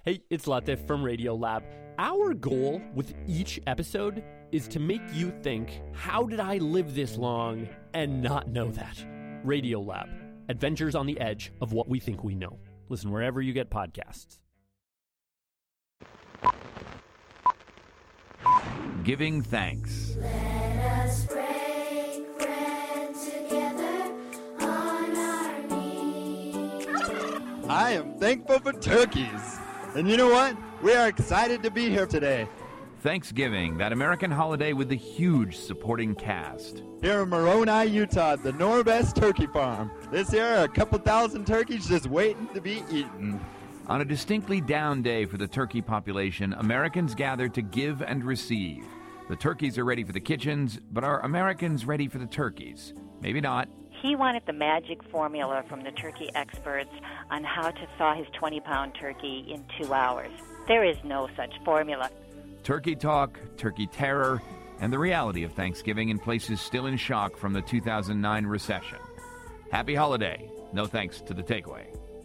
Hey, it's Latif from Radiolab. Our goal with each episode is to make you think, how did I live this long and not know that? Radiolab, adventures on the edge of what we think we know. Listen wherever you get podcasts. Giving thanks. Let us break bread together on our knees. I am thankful for turkeys. And you know what? We are excited to be here today. Thanksgiving, that American holiday with the huge supporting cast. Here in Moroni, Utah, at the Norbest Turkey Farm. This year, a couple thousand turkeys just waiting to be eaten. On a distinctly down day for the turkey population, Americans gather to give and receive. The turkeys are ready for the kitchens, but are Americans ready for the turkeys? Maybe not. He wanted the magic formula from the turkey experts on how to thaw his 20-pound turkey in 2 hours. There is no such formula. Turkey talk, turkey terror, and the reality of Thanksgiving in places still in shock from the 2009 recession. Happy holiday. No thanks to The Takeaway.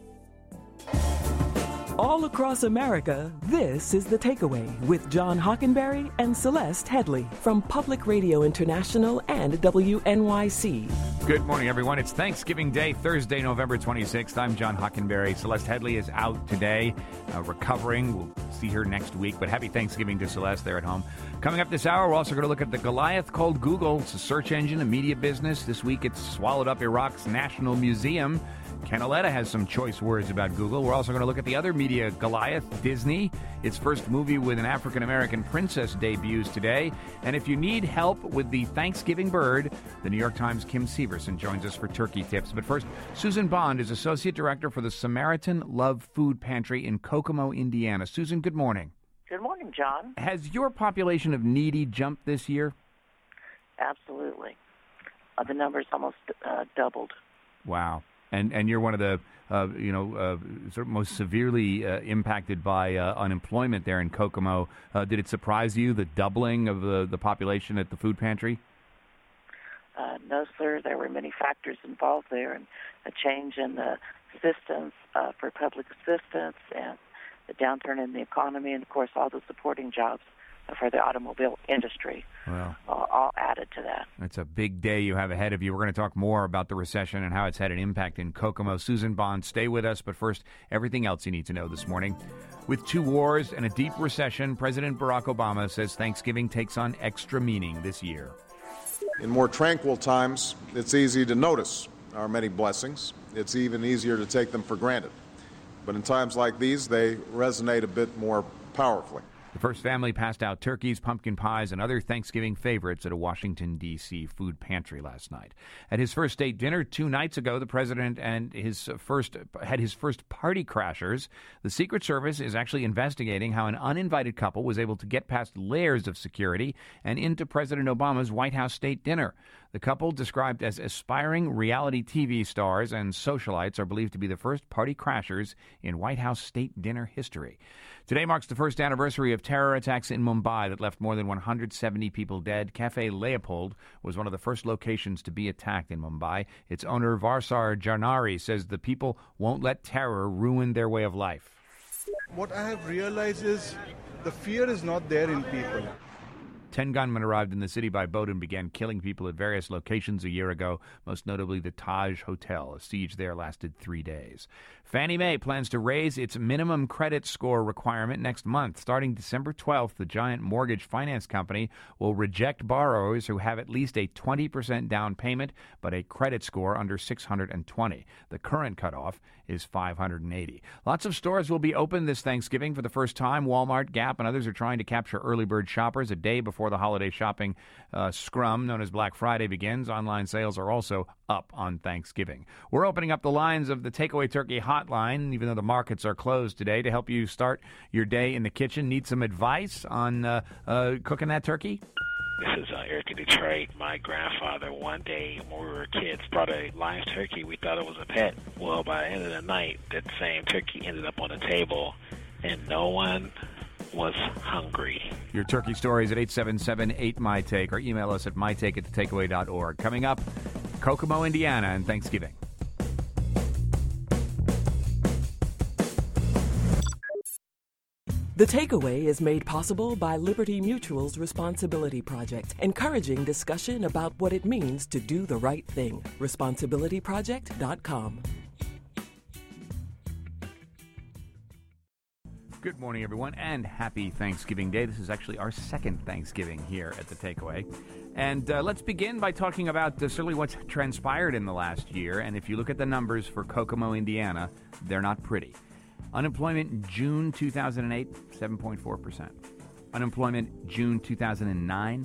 All across America, this is The Takeaway with John Hockenberry and Celeste Headley from Public Radio International and WNYC. Good morning, everyone. It's Thanksgiving Day, Thursday, November 26th. I'm John Hockenberry. Celeste Headley is out today, recovering. We'll see her next week, but happy Thanksgiving to Celeste there at home. Coming up this hour, we're also going to look at the Goliath called Google. It's a search engine, a media business. This week, it's swallowed up Iraq's National Museum. Ken Auletta has some choice words about Google. We're also going to look at the other media, Goliath, Disney. Its first movie with an African-American princess debuts today. And if you need help with the Thanksgiving bird, the New York Times' Kim Severson joins us for turkey tips. But first, Susan Bond is Associate Director for the Samaritan Love Food Pantry in Kokomo, Indiana. Susan, good morning. Good morning, John. Has your population of needy jumped this year? Absolutely. The numbers almost doubled. Wow. And you're one of the sort of most severely impacted by unemployment there in Kokomo. Did it surprise you, the doubling of the population at the food pantry? No, sir. There were many factors involved there, and a change in the systems for public assistance, and the downturn in the economy, and of course all the supporting jobs for the automobile industry. Well, all added to that. It's a big day you have ahead of you. We're going to talk more about the recession and how it's had an impact in Kokomo. Susan Bond, stay with us. But first, everything else you need to know this morning. With 2 wars and a deep recession, President Barack Obama says Thanksgiving takes on extra meaning this year. In more tranquil times, it's easy to notice our many blessings. It's even easier to take them for granted. But in times like these, they resonate a bit more powerfully. The first family passed out turkeys, pumpkin pies, and other Thanksgiving favorites at a Washington, D.C. food pantry last night. At his first state dinner 2 nights ago, the president and had his first party crashers. The Secret Service is actually investigating how an uninvited couple was able to get past layers of security and into President Obama's White House state dinner. The couple, described as aspiring reality TV stars and socialites, are believed to be the first party crashers in White House state dinner history. Today marks the first anniversary of terror attacks in Mumbai that left more than 170 people dead. Cafe Leopold was one of the first locations to be attacked in Mumbai. Its owner, Varsar Jarnari, says the people won't let terror ruin their way of life. What I have realized is the fear is not there in people. 10 gunmen arrived in the city by boat and began killing people at various locations a year ago, most notably the Taj Hotel. A siege there lasted 3 days. Fannie Mae plans to raise its minimum credit score requirement next month. Starting December 12th, the giant mortgage finance company will reject borrowers who have at least a 20% down payment but a credit score under 620. The current cutoff is 580. Lots of stores will be open this Thanksgiving for the first time. Walmart, Gap, and others are trying to capture early bird shoppers a day before the holiday shopping scrum known as Black Friday begins. Online sales are also up on Thanksgiving. We're opening up the lines of the Takeaway Turkey hotline, even though the markets are closed today, to help you start your day in the kitchen. Need some advice on cooking that turkey? This is Eric in Detroit. My grandfather, one day when we were kids, brought a live turkey. We thought it was a pet. Well, by the end of the night, that same turkey ended up on the table, and no one was hungry. Your turkey stories at 877-8MyTake or email us at mytake@thetakeaway.org. Coming up, Kokomo, Indiana, and Thanksgiving. The Takeaway is made possible by Liberty Mutual's Responsibility Project, encouraging discussion about what it means to do the right thing. Responsibilityproject.com. Good morning, everyone, and happy Thanksgiving Day. This is actually our second Thanksgiving here at The Takeaway. And let's begin by talking about certainly what's transpired in the last year. And if you look at the numbers for Kokomo, Indiana, they're not pretty. Unemployment in June 2008, 7.4%. Unemployment June 2009,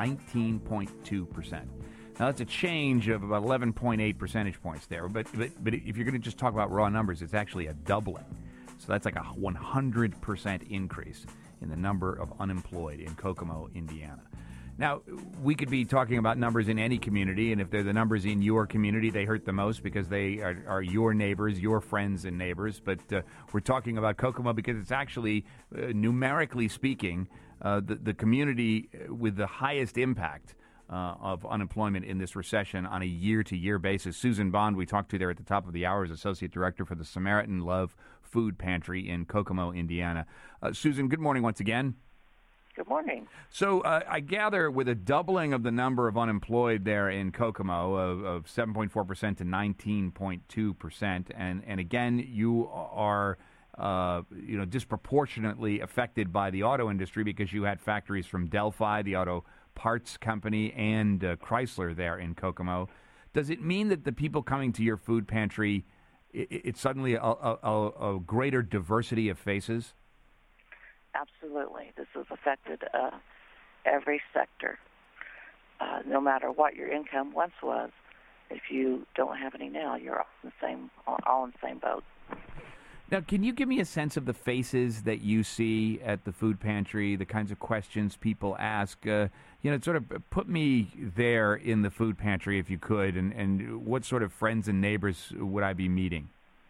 19.2%. Now, that's a change of about 11.8 percentage points there. But if you're going to just talk about raw numbers, it's actually a doubling. So that's like a 100% increase in the number of unemployed in Kokomo, Indiana. Now, we could be talking about numbers in any community, and if they're the numbers in your community, they hurt the most because they are your neighbors, your friends and neighbors. But we're talking about Kokomo because it's actually, numerically speaking, the community with the highest impact of unemployment in this recession on a year-to-year basis. Susan Bond, we talked to there at the top of the hour, is Associate Director for the Samaritan Love Food Pantry in Kokomo, Indiana. Susan, good morning once again. Good morning. So I gather with a doubling of the number of unemployed there in Kokomo of 7.4% to 19.2%, and again, you are disproportionately affected by the auto industry because you had factories from Delphi, the auto parts company, and Chrysler there in Kokomo. Does it mean that the people coming to your food pantry, it's suddenly a greater diversity of faces? Absolutely. This has affected every sector. No matter what your income once was, if you don't have any now, you're all in the same boat. Now, can you give me a sense of the faces that you see at the food pantry, the kinds of questions people ask? Sort of put me there in the food pantry if you could, and what sort of friends and neighbors would I be meeting?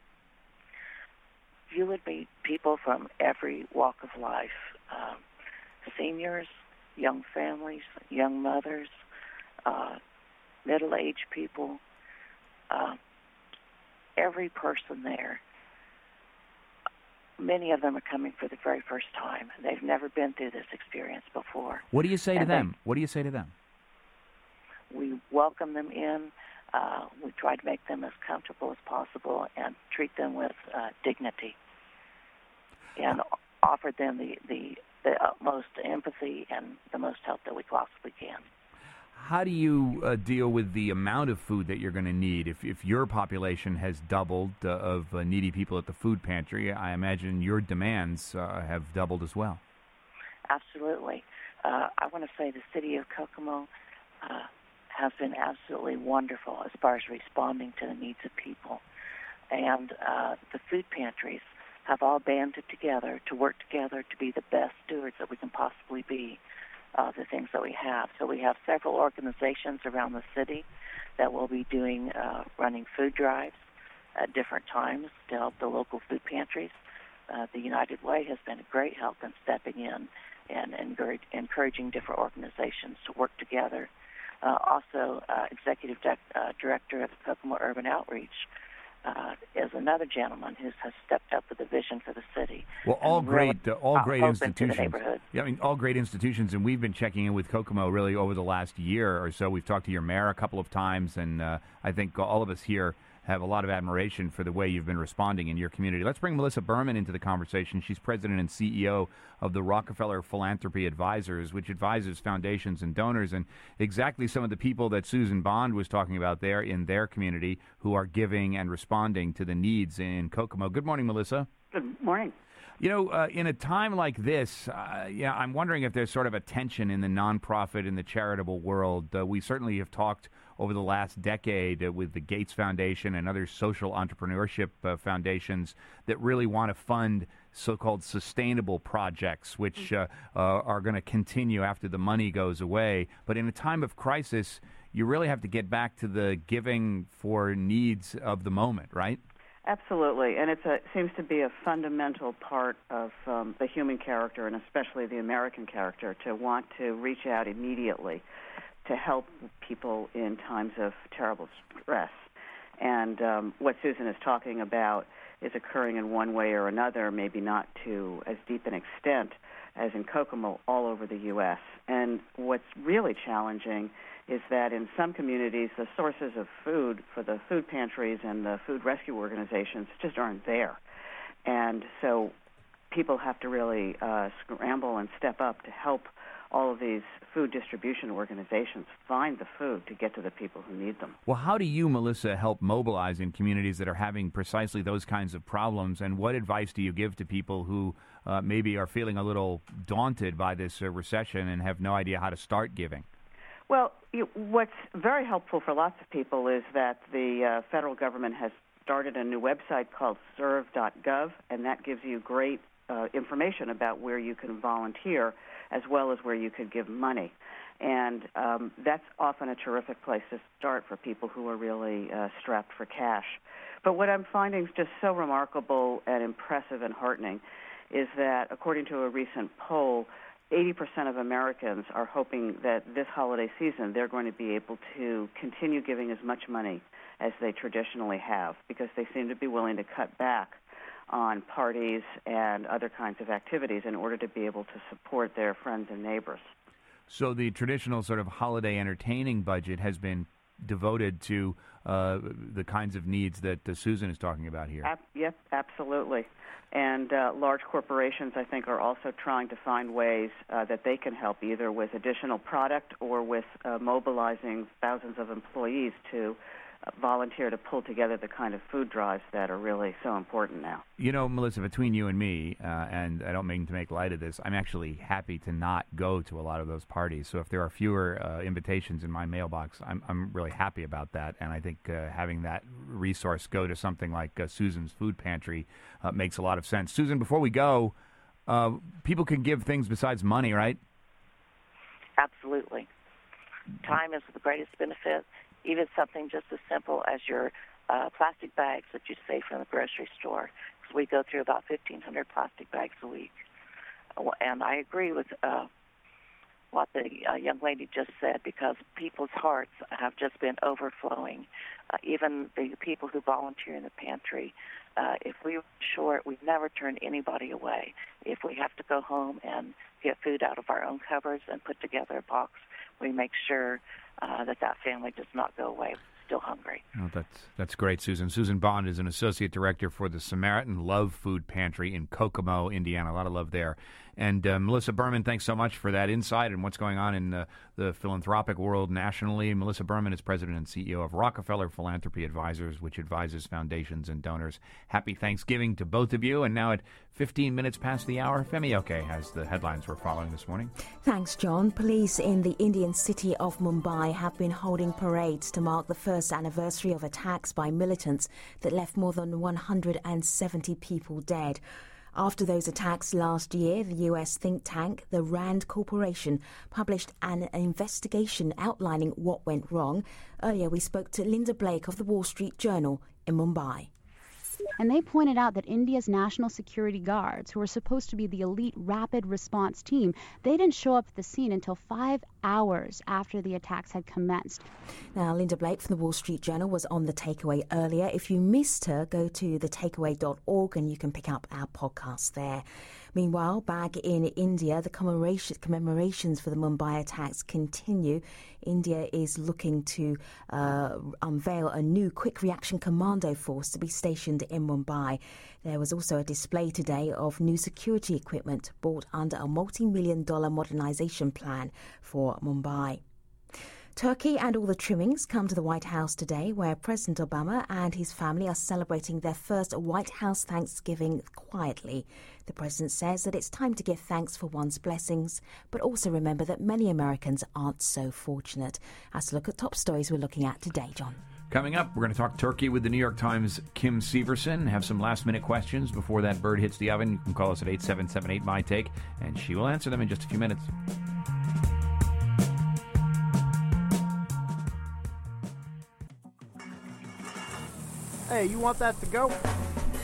You would meet people from every walk of life, seniors, young families, young mothers, middle-aged people, every person there. Many of them are coming for the very first time. They've never been through this experience before. What do you say to them? We welcome them in. We try to make them as comfortable as possible and treat them with dignity, and offer them the utmost empathy and the most help that we possibly can. How do you deal with the amount of food that you're going to need? If your population has doubled of needy people at the food pantry, I imagine your demands have doubled as well. Absolutely. I want to say the city of Kokomo has been absolutely wonderful as far as responding to the needs of people. And the food pantries have all banded together to work together to be the best stewards that we can possibly be of the things that we have. So we have several organizations around the city that will be running food drives at different times to help the local food pantries. The United Way has been a great help in stepping in and encouraging different organizations to work together. Also, Executive Director of Kokomo Urban Outreach is another gentleman who has stepped up with a vision for the city. Well, all great institutions. Yeah, I mean, all great institutions, and we've been checking in with Kokomo really over the last year or so. We've talked to your mayor a couple of times, and I think all of us here have a lot of admiration for the way you've been responding in your community. Let's bring Melissa Berman into the conversation. She's president and CEO of the Rockefeller Philanthropy Advisors, which advises foundations and donors, and exactly some of the people that Susan Bond was talking about there in their community who are giving and responding to the needs in Kokomo. Good morning, Melissa. Good morning. You know, in a time like this, I'm wondering if there's sort of a tension in the nonprofit and the charitable world. We certainly have talked over the last decade with the Gates Foundation and other social entrepreneurship foundations that really want to fund so-called sustainable projects, which are going to continue after the money goes away. But in a time of crisis, you really have to get back to the giving for needs of the moment, right? Absolutely, and it seems to be a fundamental part of the human character, and especially the American character, to want to reach out immediately to help people in times of terrible stress. And what Susan is talking about is occurring in one way or another, maybe not to as deep an extent as in Kokomo all over the U.S. And what's really challenging is that in some communities, the sources of food for the food pantries and the food rescue organizations just aren't there. And so people have to really scramble and step up to help all of these food distribution organizations find the food to get to the people who need them. Well, how do you, Melissa, help mobilize in communities that are having precisely those kinds of problems? And what advice do you give to people who maybe are feeling a little daunted by this recession and have no idea how to start giving? Well, what's very helpful for lots of people is that the federal government has started a new website called serve.gov, and that gives you great information about where you can volunteer as well as where you could give money. And that's often a terrific place to start for people who are really strapped for cash. But what I'm finding is just so remarkable and impressive and heartening is that, according to a recent poll, 80% of Americans are hoping that this holiday season they're going to be able to continue giving as much money as they traditionally have, because they seem to be willing to cut back on parties and other kinds of activities in order to be able to support their friends and neighbors. So the traditional sort of holiday entertaining budget has been devoted to the kinds of needs that Susan is talking about here. Yep, absolutely. And large corporations, I think, are also trying to find ways that they can help, either with additional product or with mobilizing thousands of employees to volunteer to pull together the kind of food drives that are really so important now. You know, Melissa, between you and me, and I don't mean to make light of this, I'm actually happy to not go to a lot of those parties. So if there are fewer invitations in my mailbox, I'm really happy about that. And I think having that resource go to something like Susan's Food Pantry makes a lot of sense. Susan, before we go, people can give things besides money, right? Absolutely. Time is the greatest benefit. Even something just as simple as your plastic bags that you save from the grocery store, because we go through about 1,500 plastic bags a week. And I agree with what the young lady just said, because people's hearts have just been overflowing. Even the people who volunteer in the pantry, if we were short, we'd never turn anybody away. If we have to go home and get food out of our own cupboards and put together a box, we make sure that family does not go away still hungry. Oh, that's great, Susan. Susan Bond is an associate director for the Samaritan Love Food Pantry in Kokomo, Indiana. A lot of love there. And Melissa Berman, thanks so much for that insight and what's going on in the philanthropic world nationally. Melissa Berman is president and CEO of Rockefeller Philanthropy Advisors, which advises foundations and donors. Happy Thanksgiving to both of you. And now at 15 minutes past the hour, Femi Oke has the headlines we're following this morning. Thanks, John. Police in the Indian city of Mumbai have been holding parades to mark the first anniversary of attacks by militants that left more than 170 people dead. After those attacks last year, the US think tank, the RAND Corporation, published an investigation outlining what went wrong. Earlier, we spoke to Linda Blake of the Wall Street Journal in Mumbai. And they pointed out that India's national security guards, who were supposed to be the elite rapid response team, they didn't show up at the scene until 5 hours after the attacks had commenced. Now, Linda Blake from the Wall Street Journal was on The Takeaway earlier. If you missed her, go to thetakeaway.org and you can pick up our podcast there. Meanwhile, back in India, the commemorations for the Mumbai attacks continue. India is looking to unveil a new quick reaction commando force to be stationed in Mumbai. There was also a display today of new security equipment bought under a multi-million-dollar modernization plan for Mumbai. Turkey and all the trimmings come to the White House today, where President Obama and his family are celebrating their first White House Thanksgiving quietly. The president says that it's time to give thanks for one's blessings, but also remember that many Americans aren't so fortunate. As to look at top stories we're looking at today, John. Coming up, we're going to talk Turkey with the New York Times' Kim Severson. Have some last-minute questions before that bird hits the oven. You can call us at 877-8-MY-TAKE, and she will answer them in just a few minutes. Hey, you want that to go?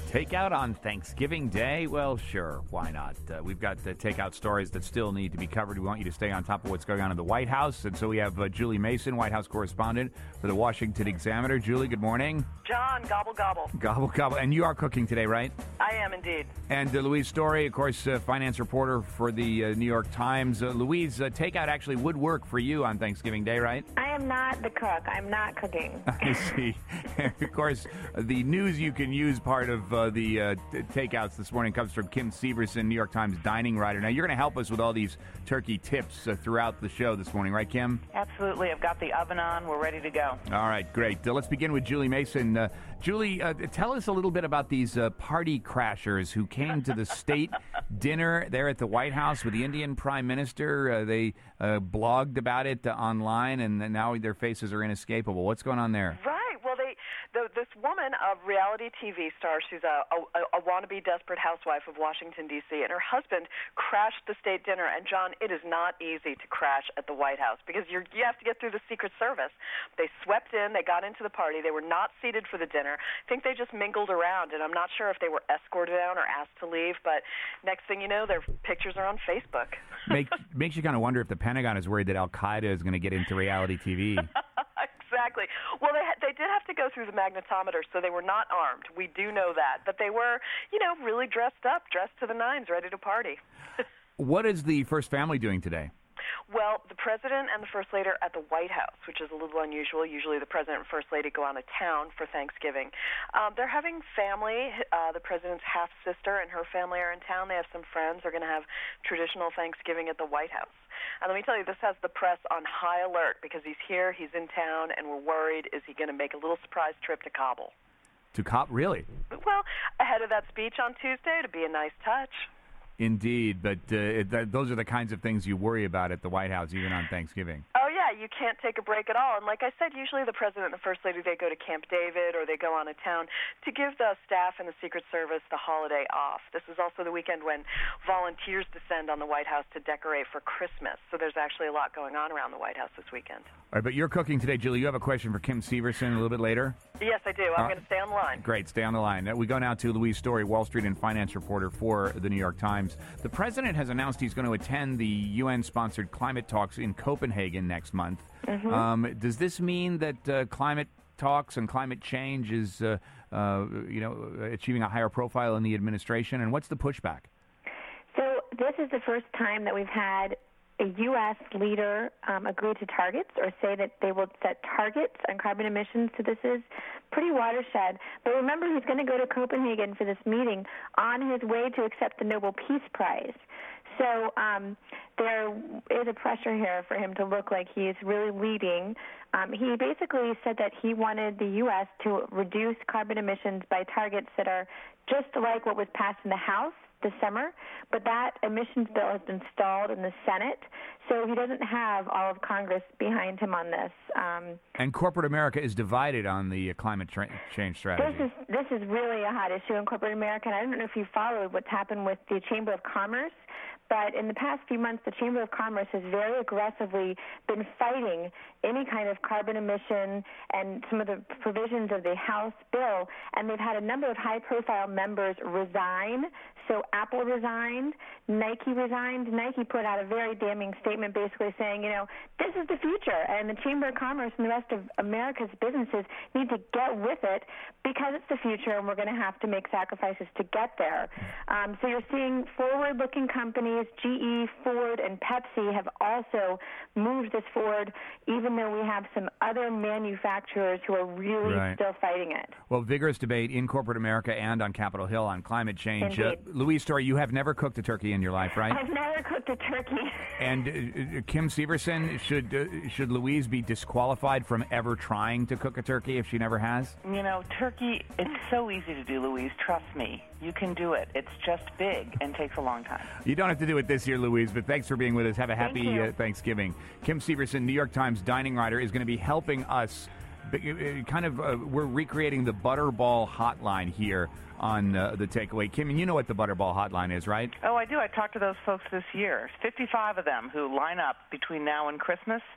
Takeout on Thanksgiving Day? Well, sure. Why not? We've got takeout stories that still need to be covered. We want you to stay on top of what's going on in the White House. And so we have Julie Mason, White House correspondent for the Washington Examiner. Julie, good morning. John, gobble, gobble. Gobble, gobble. And you are cooking today, right? I am indeed. And Louise Story, of course, finance reporter for the New York Times. Louise, takeout actually would work for you on Thanksgiving Day, right? I am not the cook. I'm not cooking. I see. Of course, the news you can use part of the takeouts this morning comes from Kim Severson, New York Times dining writer. Now, you're going to help us with all these turkey tips throughout the show this morning, right, Kim? Absolutely. I've got the oven on. We're ready to go. All right, great. Let's begin with Julie Mason. Julie, tell us a little bit about these party crashers who came to the state dinner there at the White House with the Indian Prime Minister. They blogged about it online, and now their faces are inescapable. What's going on there? Right. Well, this woman, a reality TV star, she's a wannabe desperate housewife of Washington, D.C., and her husband crashed the state dinner. And, John, it is not easy to crash at the White House because you have to get through the Secret Service. They swept in. They got into the party. They were not seated for the dinner. I think they just mingled around, and I'm not sure if they were escorted out or asked to leave, but next thing you know, their pictures are on Facebook. Makes you kind of wonder if the Pentagon is worried that Al-Qaeda is going to get into reality TV. Exactly. Well, they did have to go through the magnetometer, so they were not armed. We do know that. But they were, really dressed up, dressed to the nines, ready to party. What is the First Family doing today? Well, the President and the First Lady are at the White House, which is a little unusual. Usually the President and First Lady go out of town for Thanksgiving. They're having family. The President's half-sister and her family are in town. They have some friends. They're going to have traditional Thanksgiving at the White House. And let me tell you, this has the press on high alert because he's here, he's in town, and we're worried, is he going to make a little surprise trip to Kabul? To Kabul? Really? Well, ahead of that speech on Tuesday, to be a nice touch. Indeed, but those are the kinds of things you worry about at the White House, even on Thanksgiving. Oh, yeah, you can't take a break at all. And like I said, usually the President and the First Lady, they go to Camp David or they go on a town to give the staff and the Secret Service the holiday off. This is also the weekend when volunteers descend on the White House to decorate for Christmas. So there's actually a lot going on around the White House this weekend. All right, but you're cooking today, Julie. You have a question for Kim Severson a little bit later? Yes, I do. I'm going to stay on the line. Great. Stay on the line. We go now to Louise Story, Wall Street and finance reporter for the New York Times. The President has announced he's going to attend the UN-sponsored climate talks in Copenhagen next month. Mm-hmm. Does this mean that climate talks and climate change is, achieving a higher profile in the administration? And what's the pushback? So this is the first time that we've had a U.S. leader agree to targets or say that they will set targets on carbon emissions. So this is pretty watershed. But remember, he's going to go to Copenhagen for this meeting on his way to accept the Nobel Peace Prize. So there is a pressure here for him to look like he's really leading. He basically said that he wanted the U.S. to reduce carbon emissions by targets that are just like what was passed in the House this summer, but that emissions bill has been stalled in the Senate, so he doesn't have all of Congress behind him on this. And corporate America is divided on the climate change strategy. This is really a hot issue in corporate America, and I don't know if you followed what's happened with the Chamber of Commerce, but in the past few months, the Chamber of Commerce has very aggressively been fighting any kind of carbon emission and some of the provisions of the House bill, and they've had a number of high-profile members resign. So Apple resigned, Nike resigned. Nike put out a very damning statement basically saying, this is the future, and the Chamber of Commerce and the rest of America's businesses need to get with it because it's the future, and we're going to have to make sacrifices to get there. So you're seeing forward-looking companies, GE, Ford, and Pepsi have also moved this forward, even though we have some other manufacturers who are really still fighting it. Well, vigorous debate in corporate America and on Capitol Hill on climate change. Louise Story, you have never cooked a turkey in your life, right? I've never cooked a turkey. And Kim Severson, should Louise be disqualified from ever trying to cook a turkey if she never has? Turkey, it's so easy to do, Louise. Trust me. You can do it. It's just big and takes a long time. You don't have to do it this year, Louise, but thanks for being with us. Have a happy Thanksgiving. Kim Severson, New York Times dining writer, is going to be helping us. We're recreating the Butterball hotline here on the Takeaway. Kim, and you know what the Butterball hotline is, right? Oh, I do. I talked to those folks this year. 55 of them who line up between now and Christmas,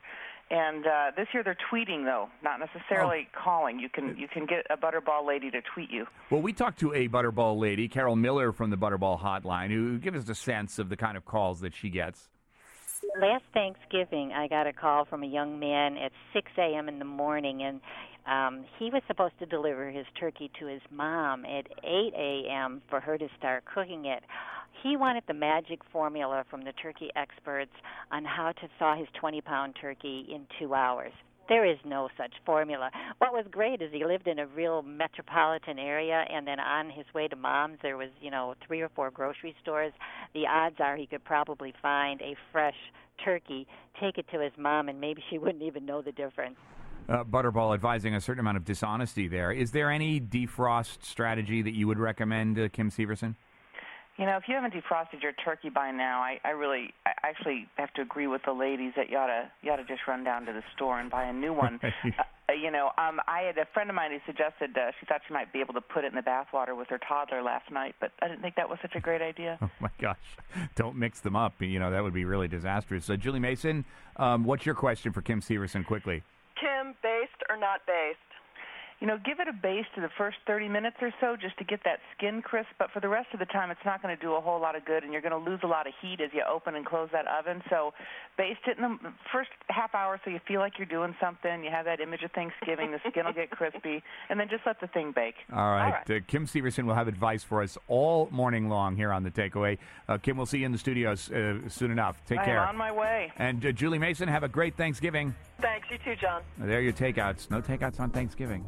And this year they're tweeting, though, not necessarily calling. You can get a Butterball lady to tweet you. Well, we talked to a Butterball lady, Carol Miller from the Butterball Hotline, who gives us a sense of the kind of calls that she gets. Last Thanksgiving, I got a call from a young man at 6 a.m. in the morning, and he was supposed to deliver his turkey to his mom at 8 a.m. for her to start cooking it. He wanted the magic formula from the turkey experts on how to thaw his 20-pound turkey in 2 hours. There is no such formula. What was great is he lived in a real metropolitan area, and then on his way to Mom's, there was, 3 or 4 grocery stores. The odds are he could probably find a fresh turkey, take it to his mom, and maybe she wouldn't even know the difference. Butterball advising a certain amount of dishonesty there. Is there any defrost strategy that you would recommend, Kim Severson? If you haven't defrosted your turkey by now, I actually have to agree with the ladies that you ought to just run down to the store and buy a new one. I had a friend of mine who suggested she thought she might be able to put it in the bathwater with her toddler last night, but I didn't think that was such a great idea. Oh, my gosh. Don't mix them up. That would be really disastrous. So, Julie Mason, what's your question for Kim Severson quickly? Kim, based or not based? Give it a baste to the first 30 minutes or so just to get that skin crisp, but for the rest of the time it's not going to do a whole lot of good, and you're going to lose a lot of heat as you open and close that oven. So baste it in the first half hour so you feel like you're doing something. You have that image of Thanksgiving. The skin will get crispy, and then just let the thing bake. All right. Kim Severson will have advice for us all morning long here on The Takeaway. Kim, we'll see you in the studios soon enough. Take care. I'm on my way. And Julie Mason, have a great Thanksgiving. Thanks. You too, John. There are your takeouts. No takeouts on Thanksgiving.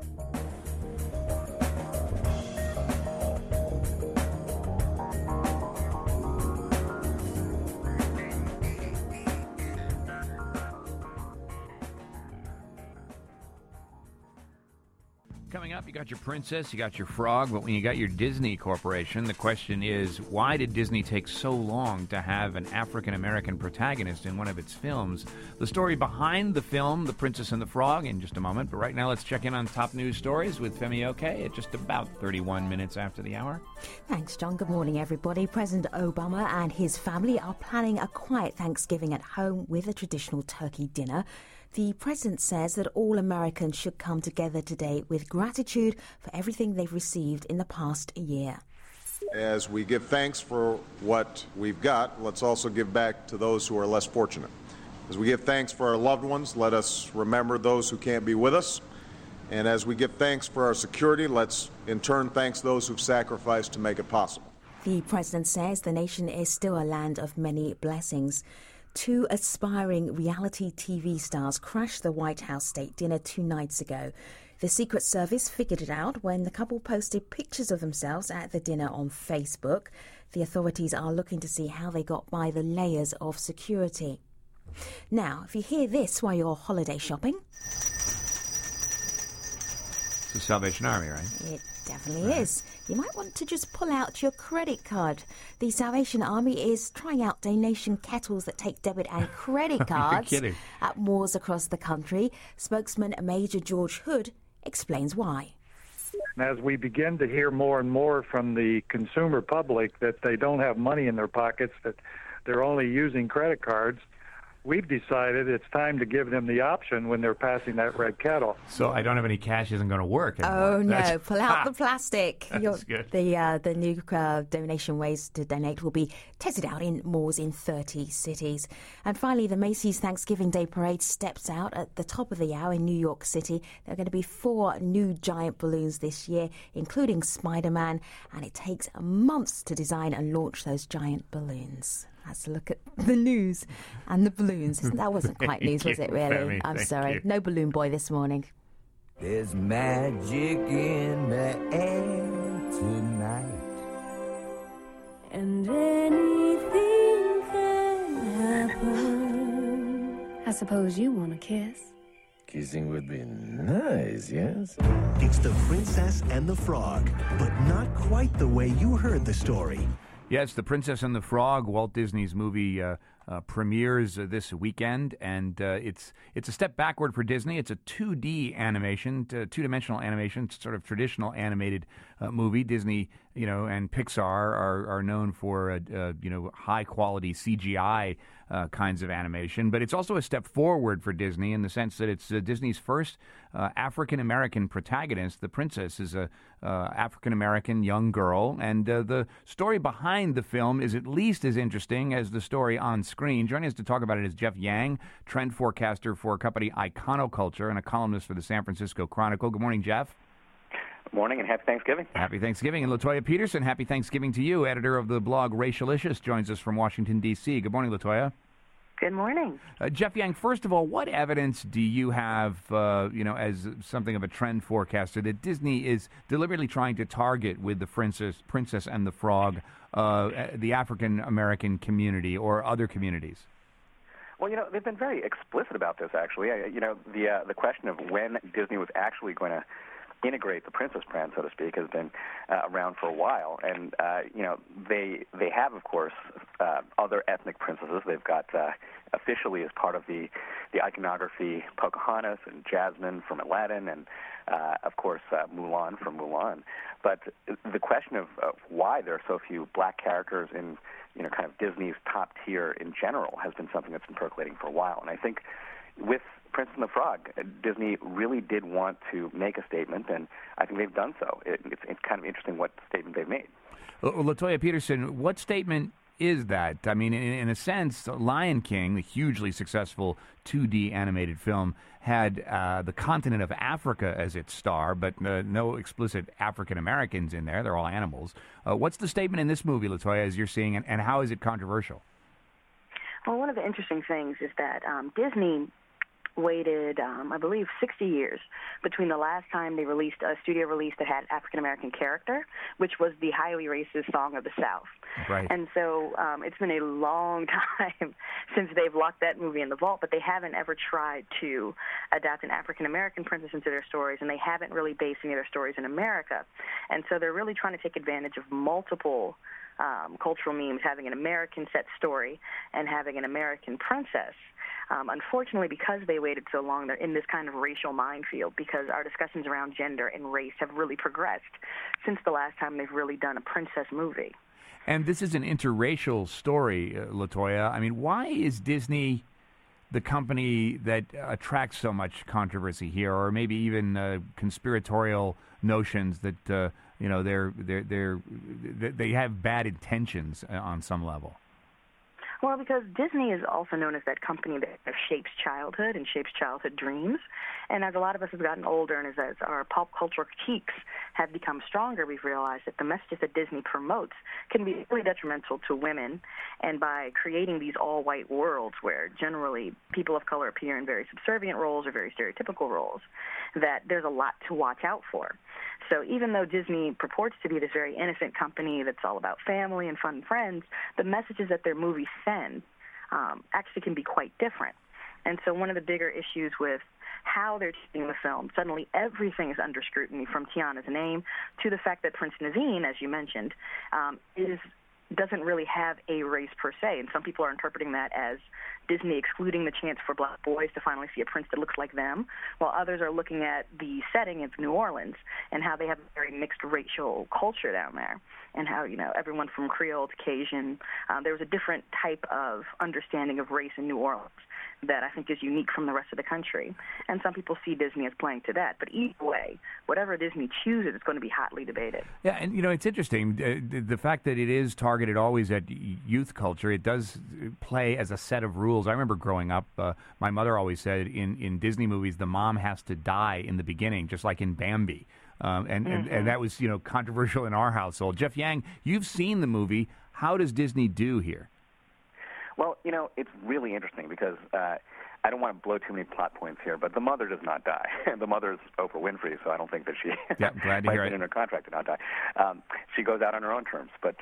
Coming up, you got your princess, you got your frog, but when you got your Disney Corporation, the question is, why did Disney take so long to have an African-American protagonist in one of its films? The story behind the film, The Princess and the Frog, in just a moment, but right now let's check in on top news stories with Femi Oke at just about 31 minutes after the hour. Thanks, John. Good morning, everybody. President Obama and his family are planning a quiet Thanksgiving at home with a traditional turkey dinner. The president says that all Americans should come together today with gratitude for everything they've received in the past year. As we give thanks for what we've got, let's also give back to those who are less fortunate. As we give thanks for our loved ones, let us remember those who can't be with us. And as we give thanks for our security, let's in turn thank those who've sacrificed to make it possible. The president says the nation is still a land of many blessings. 2 aspiring reality TV stars crashed the White House state dinner 2 nights ago. The Secret Service figured it out when the couple posted pictures of themselves at the dinner on Facebook. The authorities are looking to see how they got by the layers of security. Now, if you hear this while you're holiday shopping... It's the Salvation Army, right? It definitely is. You might want to just pull out your credit card. The Salvation Army is trying out donation kettles that take debit and credit cards at malls across the country. Spokesman Major George Hood explains why. As we begin to hear more and more from the consumer public that they don't have money in their pockets, that they're only using credit cards, we've decided it's time to give them the option when they're passing that red kettle. So I don't have any cash isn't going to work anymore. Oh, no. Pull out the plastic. That's good. The new donation ways to donate will be tested out in malls in 30 cities. And finally, the Macy's Thanksgiving Day Parade steps out at the top of the hour in New York City. There are going to be 4 new giant balloons this year, including Spider-Man, and it takes months to design and launch those giant balloons. Let's look at the news and the balloons. That wasn't quite news, was it, really? I'm sorry. No balloon boy this morning. There's magic in the air tonight. And anything can happen. I suppose you want a kiss. Kissing would be nice, yes? It's The Princess and the Frog, but not quite the way you heard the story. Yes, The Princess and the Frog, Walt Disney's movie premieres this weekend, and it's a step backward for Disney. It's a 2D animation, two-dimensional animation, sort of traditional animated movie. Disney, and Pixar are known for high-quality CGI kinds of animation, but it's also a step forward for Disney in the sense that it's Disney's first African-American protagonist. The princess is a African-American young girl, and the story behind the film is at least as interesting as the story on screen. Joining us to talk about it is Jeff Yang, trend forecaster for company Iconoculture and a columnist for the San Francisco Chronicle. Good morning, Jeff. Good morning, and happy Thanksgiving. Happy Thanksgiving. And LaToya Peterson, happy Thanksgiving to you. Editor of the blog Racialicious joins us from Washington, D.C. Good morning, LaToya. Good morning. Jeff Yang, first of all, what evidence do you have, as something of a trend forecaster, that Disney is deliberately trying to target with the Princess and the Frog the African-American community or other communities? Well, they've been very explicit about this, actually. The question of when Disney was actually going to integrate the Princess brand, so to speak, has been around for a while. And, they have, of course, other ethnic princesses. They've got officially as part of the iconography Pocahontas and Jasmine from Aladdin and, of course, Mulan from Mulan. But the question of why there are so few black characters in, kind of Disney's top tier in general has been something that's been percolating for a while. And I think with Prince and the Frog, Disney really did want to make a statement, and I think they've done so. It's kind of interesting what statement they've made. LaToya Peterson, what statement is that? I mean, in a sense, Lion King, the hugely successful 2D animated film, had the continent of Africa as its star, but no explicit African Americans in there. They're all animals. What's the statement in this movie, LaToya, as you're seeing, and how is it controversial? Well, one of the interesting things is that Disney waited, I believe, 60 years between the last time they released a studio release that had African-American character, which was the highly racist Song of the South. Right. And so it's been a long time since they've locked that movie in the vault, but they haven't ever tried to adapt an African-American princess into their stories, and they haven't really based any of their stories in America. And so they're really trying to take advantage of multiple cultural memes, having an American set story and having an American princess. Unfortunately, because they waited so long, they're in this kind of racial minefield because our discussions around gender and race have really progressed since the last time they've really done a princess movie. And this is an interracial story, LaToya. I mean, why is Disney the company that attracts so much controversy here, or maybe even conspiratorial notions that they have bad intentions on some level? Well, because Disney is also known as that company that shapes childhood and shapes childhood dreams. And as a lot of us have gotten older and as our pop culture critiques have become stronger, we've realized that the messages that Disney promotes can be really detrimental to women. And by creating these all-white worlds where generally people of color appear in very subservient roles or very stereotypical roles, that there's a lot to watch out for. So even though Disney purports to be this very innocent company that's all about family and fun and friends, the messages that their movies send actually can be quite different. And so one of the bigger issues with how they're treating the film, suddenly everything is under scrutiny, from Tiana's name to the fact that Prince Naveen, as you mentioned, doesn't really have a race per se. And some people are interpreting that as Disney excluding the chance for black boys to finally see a prince that looks like them, while others are looking at the setting of New Orleans and how they have a very mixed racial culture down there, and how, everyone from Creole to Cajun, there was a different type of understanding of race in New Orleans that I think is unique from the rest of the country. And some people see Disney as playing to that. But either way, whatever Disney chooses, it's going to be hotly debated. Yeah, and, it's interesting. The fact that it is targeted always at youth culture, it does play as a set of rules. I remember growing up, my mother always said in Disney movies, the mom has to die in the beginning, just like in Bambi. And that was, controversial in our household. Jeff Yang, you've seen the movie. How does Disney do here? Well, it's really interesting because I don't want to blow too many plot points here, but the mother does not die. The mother's Oprah Winfrey, so I don't think that she glad to hear it. in her contract to not die. She goes out on her own terms. But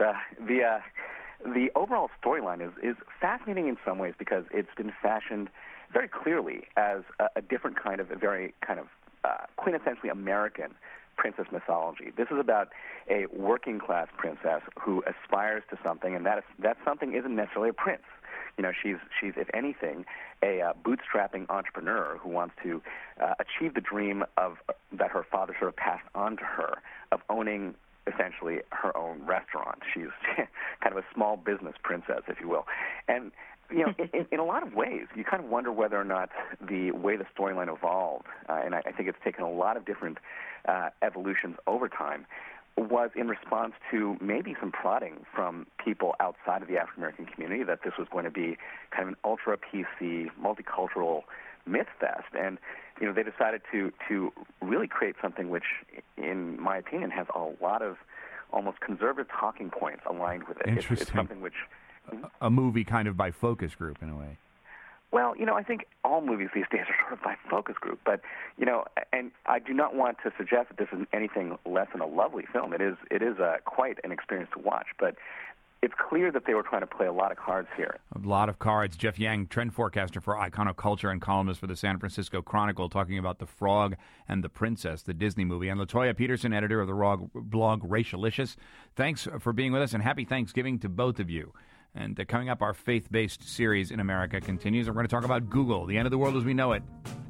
the overall storyline is fascinating in some ways because it's been fashioned very clearly as a different kind of, a very kind of quintessentially American princess mythology. This is about a working-class princess who aspires to something, and that something isn't necessarily a prince. she's if anything, a bootstrapping entrepreneur who wants to achieve the dream of that her father sort of passed on to her of owning essentially her own restaurant. She's kind of a small business princess, if you will. And, in a lot of ways, you kind of wonder whether or not the way the storyline evolved, and I think it's taken a lot of different evolutions over time, was in response to maybe some prodding from people outside of the African-American community that this was going to be kind of an ultra-PC, multicultural myth fest. And, they decided to really create something which, in my opinion, has a lot of almost conservative talking points aligned with it. Interesting. It's something which... A movie kind of by focus group, in a way. Well, I think all movies these days are sort of by focus group, but, and I do not want to suggest that this is anything less than a lovely film. It is quite an experience to watch, but it's clear that they were trying to play a lot of cards here. A lot of cards. Jeff Yang, trend forecaster for Iconoculture and columnist for the San Francisco Chronicle, talking about The Frog and the Princess, the Disney movie. And LaToya Peterson, editor of the blog Racialicious. Thanks for being with us, and happy Thanksgiving to both of you. And coming up, our faith-based series in America continues. We're going to talk about Google, the end of the world as we know it.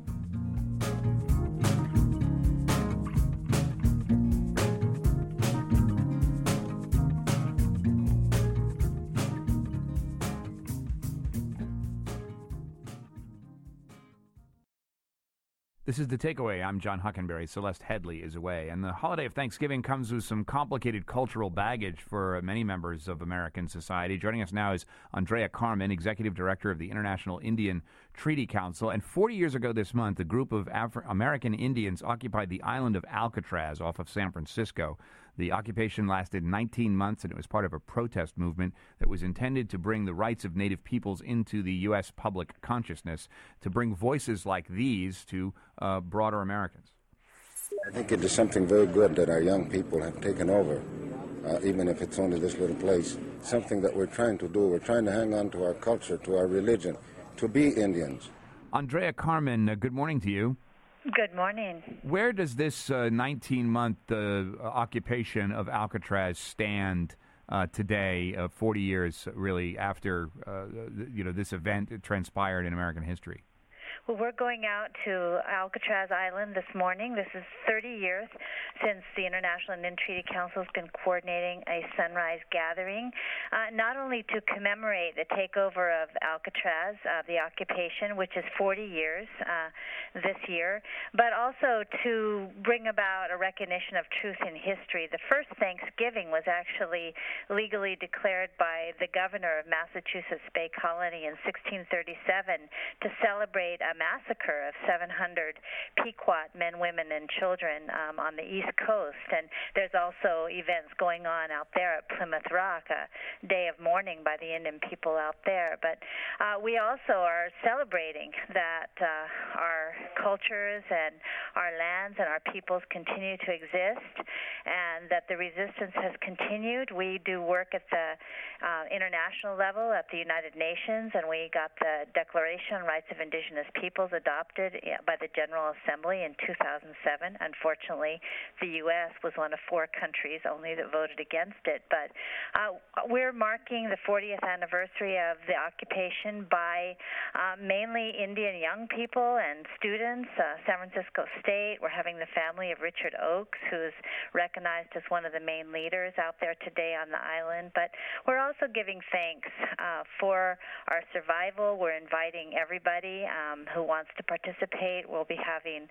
This is The Takeaway. I'm John Huckenberry. Celeste Headley is away. And the holiday of Thanksgiving comes with some complicated cultural baggage for many members of American society. Joining us now is Andrea Carmen, Executive Director of the International Indian Treaty Council. And 40 years ago this month, a group of American Indians occupied the island of Alcatraz off of San Francisco. The occupation lasted 19 months, and it was part of a protest movement that was intended to bring the rights of Native peoples into the U.S. public consciousness, to bring voices like these to broader Americans. I think it is something very good that our young people have taken over, even if it's only this little place. Something that we're trying to do. We're trying to hang on to our culture, to our religion, to be Indians. Andrea Carmen, good morning to you. Good morning. Where does this 19-month occupation of Alcatraz stand today, 40 years really after this event transpired in American history? Well, we're going out to Alcatraz Island this morning. This is 30 years since the International Indian Treaty Council has been coordinating a sunrise gathering, not only to commemorate the takeover of Alcatraz, the occupation, which is 40 years this year, but also to bring about a recognition of truth in history. The first Thanksgiving was actually legally declared by the governor of Massachusetts Bay Colony in 1637 to celebrate a massacre of 700 Pequot men, women, and children on the East Coast. And there's also events going on out there at Plymouth Rock, a day of mourning by the Indian people out there. But we also are celebrating that our cultures and our lands and our peoples continue to exist, and that the resistance has continued. We do work at the international level at the United Nations, and we got the Declaration on Rights of Indigenous Peoples adopted by the General Assembly in 2007. Unfortunately, the U.S. was one of 4 countries only that voted against it. But we're marking the 40th anniversary of the occupation by mainly Indian young people and students. San Francisco State, we're having the family of Richard Oakes, who's recognized as one of the main leaders out there today on the island. But we're also giving thanks for our survival. We're inviting everybody who wants to participate. We'll be having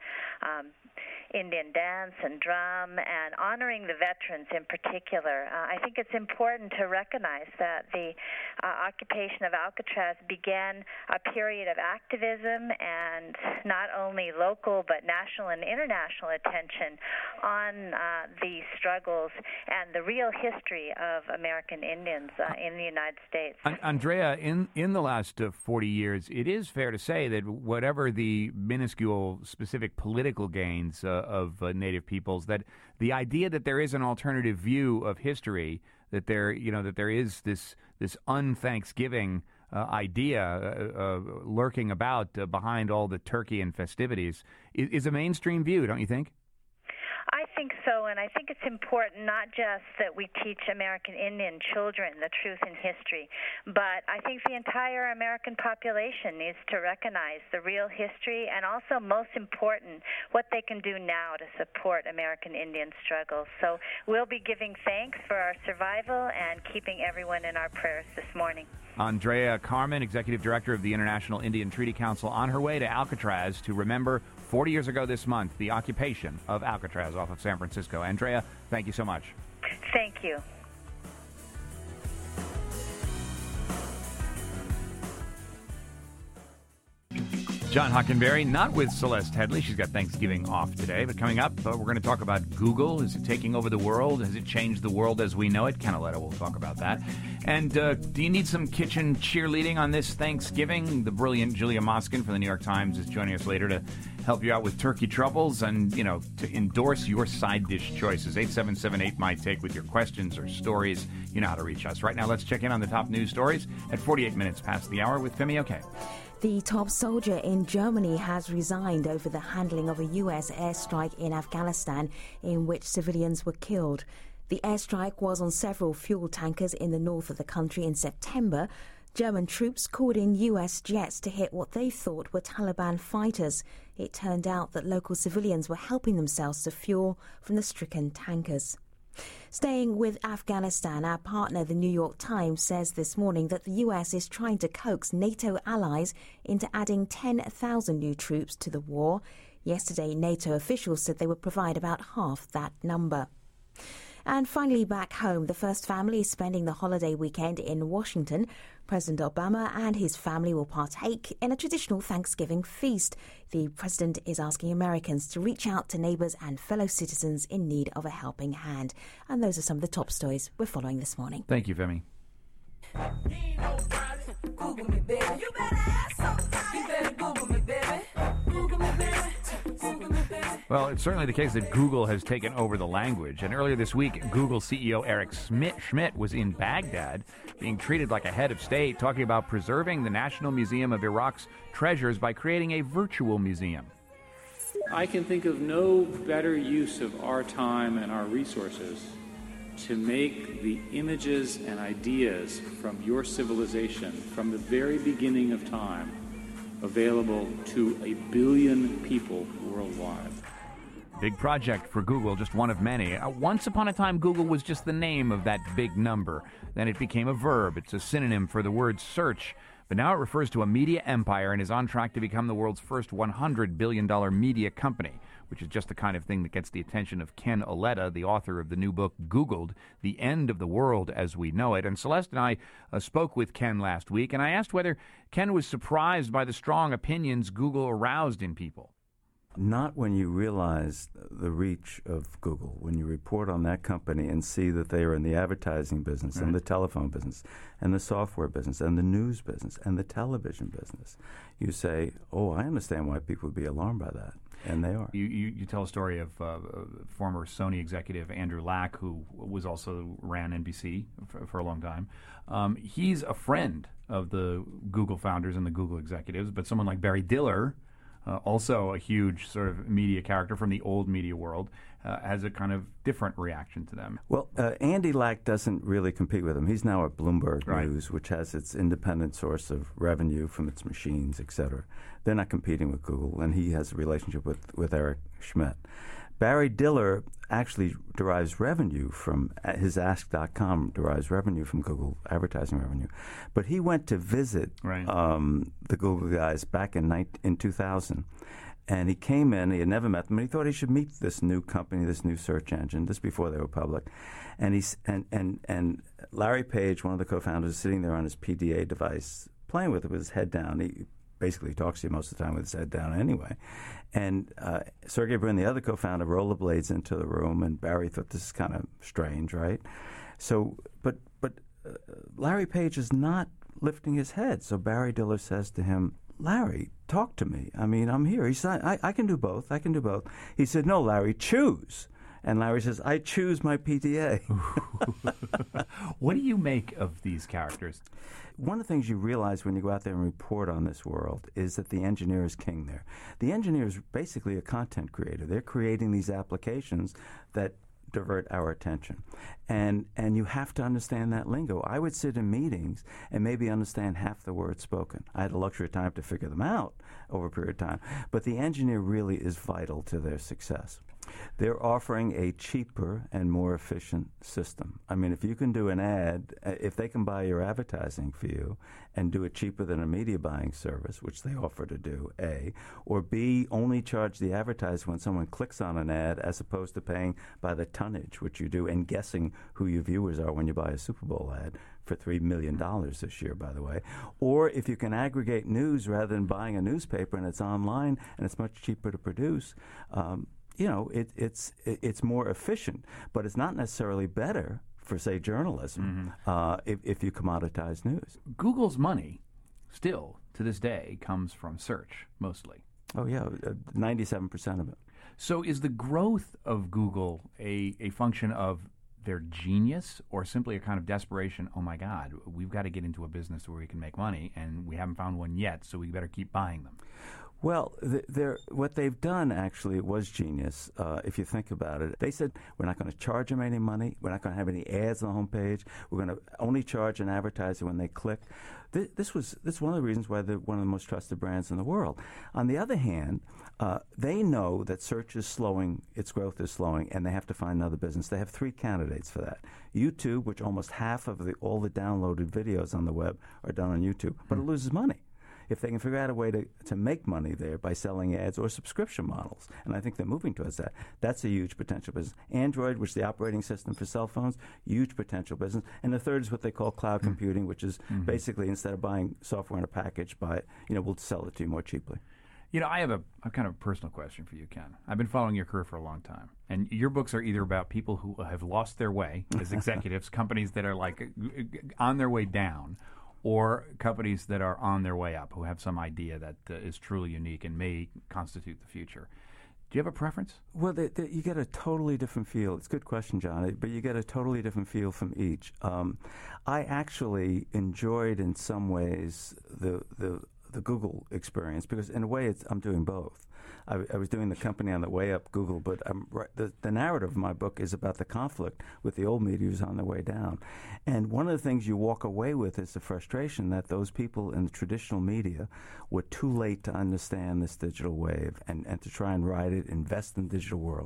Indian dance and drum and honoring the veterans in particular. I think it's important to recognize that the occupation of Alcatraz began a period of activism and not only local but national and international attention on the struggles and the real history of American Indians in the United States. Andrea, in the last 40 years, it is fair to say that whatever the minuscule specific political gains of Native peoples, that the idea that there is an alternative view of history, that there is this unthanksgiving idea lurking about behind all the turkey and festivities is a mainstream view, don't you think? I think so, and I think it's important not just that we teach American Indian children the truth in history, but I think the entire American population needs to recognize the real history and also, most important, what they can do now to support American Indian struggles. So we'll be giving thanks for our survival and keeping everyone in our prayers this morning. Andrea Carmen, Executive Director of the International Indian Treaty Council, on her way to Alcatraz to remember 40 years ago this month the occupation of Alcatraz off of San Francisco. Andrea, thank you so much. Thank you. John Hockenberry, not with Celeste Headley. She's got Thanksgiving off today. But coming up, we're going to talk about Google. Is it taking over the world? Has it changed the world as we know it? Ken Auletta will talk about that. And do you need some kitchen cheerleading on this Thanksgiving? The brilliant Julia Moskin from the New York Times is joining us later to help you out with turkey troubles and, you know, to endorse your side dish choices. 877-8-MY-TAKE with your questions or stories. You know how to reach us. Right now, let's check in on the top news stories at 48 minutes past the hour with Femi Oke. The top soldier in Germany has resigned over the handling of a U.S. airstrike in Afghanistan in which civilians were killed. The airstrike was on several fuel tankers in the north of the country in September. German troops called in U.S. jets to hit what they thought were Taliban fighters. It turned out that local civilians were helping themselves to fuel from the stricken tankers. Staying with Afghanistan, our partner, the New York Times, says this morning that the U.S. is trying to coax NATO allies into adding 10,000 new troops to the war. Yesterday, NATO officials said they would provide about half that number. And finally, back home, the first family is spending the holiday weekend in Washington. President Obama and his family will partake in a traditional Thanksgiving feast. The president is asking Americans to reach out to neighbors and fellow citizens in need of a helping hand. And those are some of the top stories we're following this morning. Thank you, Femi. Google me, baby. You better ask somebody. You better Google me, baby. Google me, baby. Google me, baby. Well, it's certainly the case that Google has taken over the language. And earlier this week, Google CEO Eric Schmidt was in Baghdad being treated like a head of state, talking about preserving the National Museum of Iraq's treasures by creating a virtual museum. I can think of no better use of our time and our resources to make the images and ideas from your civilization, from the very beginning of time, available to 1 billion people worldwide. Big project for Google, just one of many. Once upon a time, Google was just the name of that big number. Then it became a verb. It's a synonym for the word search. But now it refers to a media empire and is on track to become the world's first $100 billion media company, which is just the kind of thing that gets the attention of Ken Auletta, the author of the new book, Googled, The End of the World as We Know It. And Celeste and I spoke with Ken last week, and I asked whether Ken was surprised by the strong opinions Google aroused in people. Not when you realize the reach of Google, when you report on that company and see that they are in the advertising business and the telephone business and the software business and the news business and the television business. You say, oh, I understand why people would be alarmed by that. And they are. You tell a story of former Sony executive Andrew Lack, who was also ran NBC for a long time. He's a friend of the Google founders and the Google executives, but someone like Barry Diller, also a huge sort of media character from the old media world, has a kind of different reaction to them. Well, Andy Lack doesn't really compete with him. He's now at Bloomberg News, which has its independent source of revenue from its machines, et cetera. They're not competing with Google, and he has a relationship with Eric Schmidt. Barry Diller actually derives revenue from his Ask.com, derives revenue from Google advertising revenue. But he went to visit the Google guys back in 2000. And he came in, he had never met them, and he thought he should meet this new company, this new search engine, this before they were public. And and Larry Page, one of the co-founders, is sitting there on his PDA device, playing with it with his head down. He basically talks to you most of the time with his head down anyway. And Sergey Brin, the other co-founder, rollerblades into the room, and Barry thought this is kind of strange, right? So, but Larry Page is not lifting his head. So Barry Diller says to him, Larry, talk to me. I mean, I'm here. He said, I can do both. I can do both. He said, no, Larry, choose. And Larry says, I choose my PTA. What do you make of these characters? One of the things you realize when you go out there and report on this world is that the engineer is king there. The engineer is basically a content creator. They're creating these applications that divert our attention. And you have to understand that lingo. I would sit in meetings and maybe understand half the words spoken. I had the luxury of time to figure them out over a period of time. But the engineer really is vital to their success. They're offering a cheaper and more efficient system. I mean, if you can do an ad, if they can buy your advertising for you and do it cheaper than a media buying service, which they offer to do, A, or B, only charge the advertiser when someone clicks on an ad as opposed to paying by the tonnage, which you do, and guessing who your viewers are when you buy a Super Bowl ad for $3 million this year, by the way. Or if you can aggregate news rather than buying a newspaper and it's online and it's much cheaper to produce, it's more efficient, but it's not necessarily better for, say, journalism if you commoditize news. Google's money still, to this day, comes from search, mostly. Oh, yeah, 97% of it. So is the growth of Google a function of their genius or simply a kind of desperation, oh, my God, we've got to get into a business where we can make money, and we haven't found one yet, so we better keep buying them? Well, what they've done actually was genius, if you think about it. They said, we're not going to charge them any money. We're not going to have any ads on the homepage. We're going to only charge an advertiser when they click. This is one of the reasons why they're one of the most trusted brands in the world. On the other hand, they know that search is slowing, its growth is slowing, and they have to find another business. They have three candidates for that. YouTube, which almost half of all the downloaded videos on the web are done on YouTube, but it loses money. If they can figure out a way to make money there by selling ads or subscription models, and I think they're moving towards that, that's a huge potential business. Android, which is the operating system for cell phones, huge potential business. And the third is what they call cloud computing, which is basically instead of buying software in a package, we'll sell it to you more cheaply. I have a kind of personal question for you, Ken. I've been following your career for a long time, and your books are either about people who have lost their way as executives, companies that are like on their way down, or companies that are on their way up, who have some idea that is truly unique and may constitute the future. Do you have a preference? Well, you get a totally different feel. It's a good question, John, but you get a totally different feel from each. I actually enjoyed, in some ways, the Google experience, because in a way I'm doing both. I was doing the company on the way up, Google, but the narrative of my book is about the conflict with the old media who's on their way down. And one of the things you walk away with is the frustration that those people in the traditional media were too late to understand this digital wave and to try and ride it, invest in the digital world.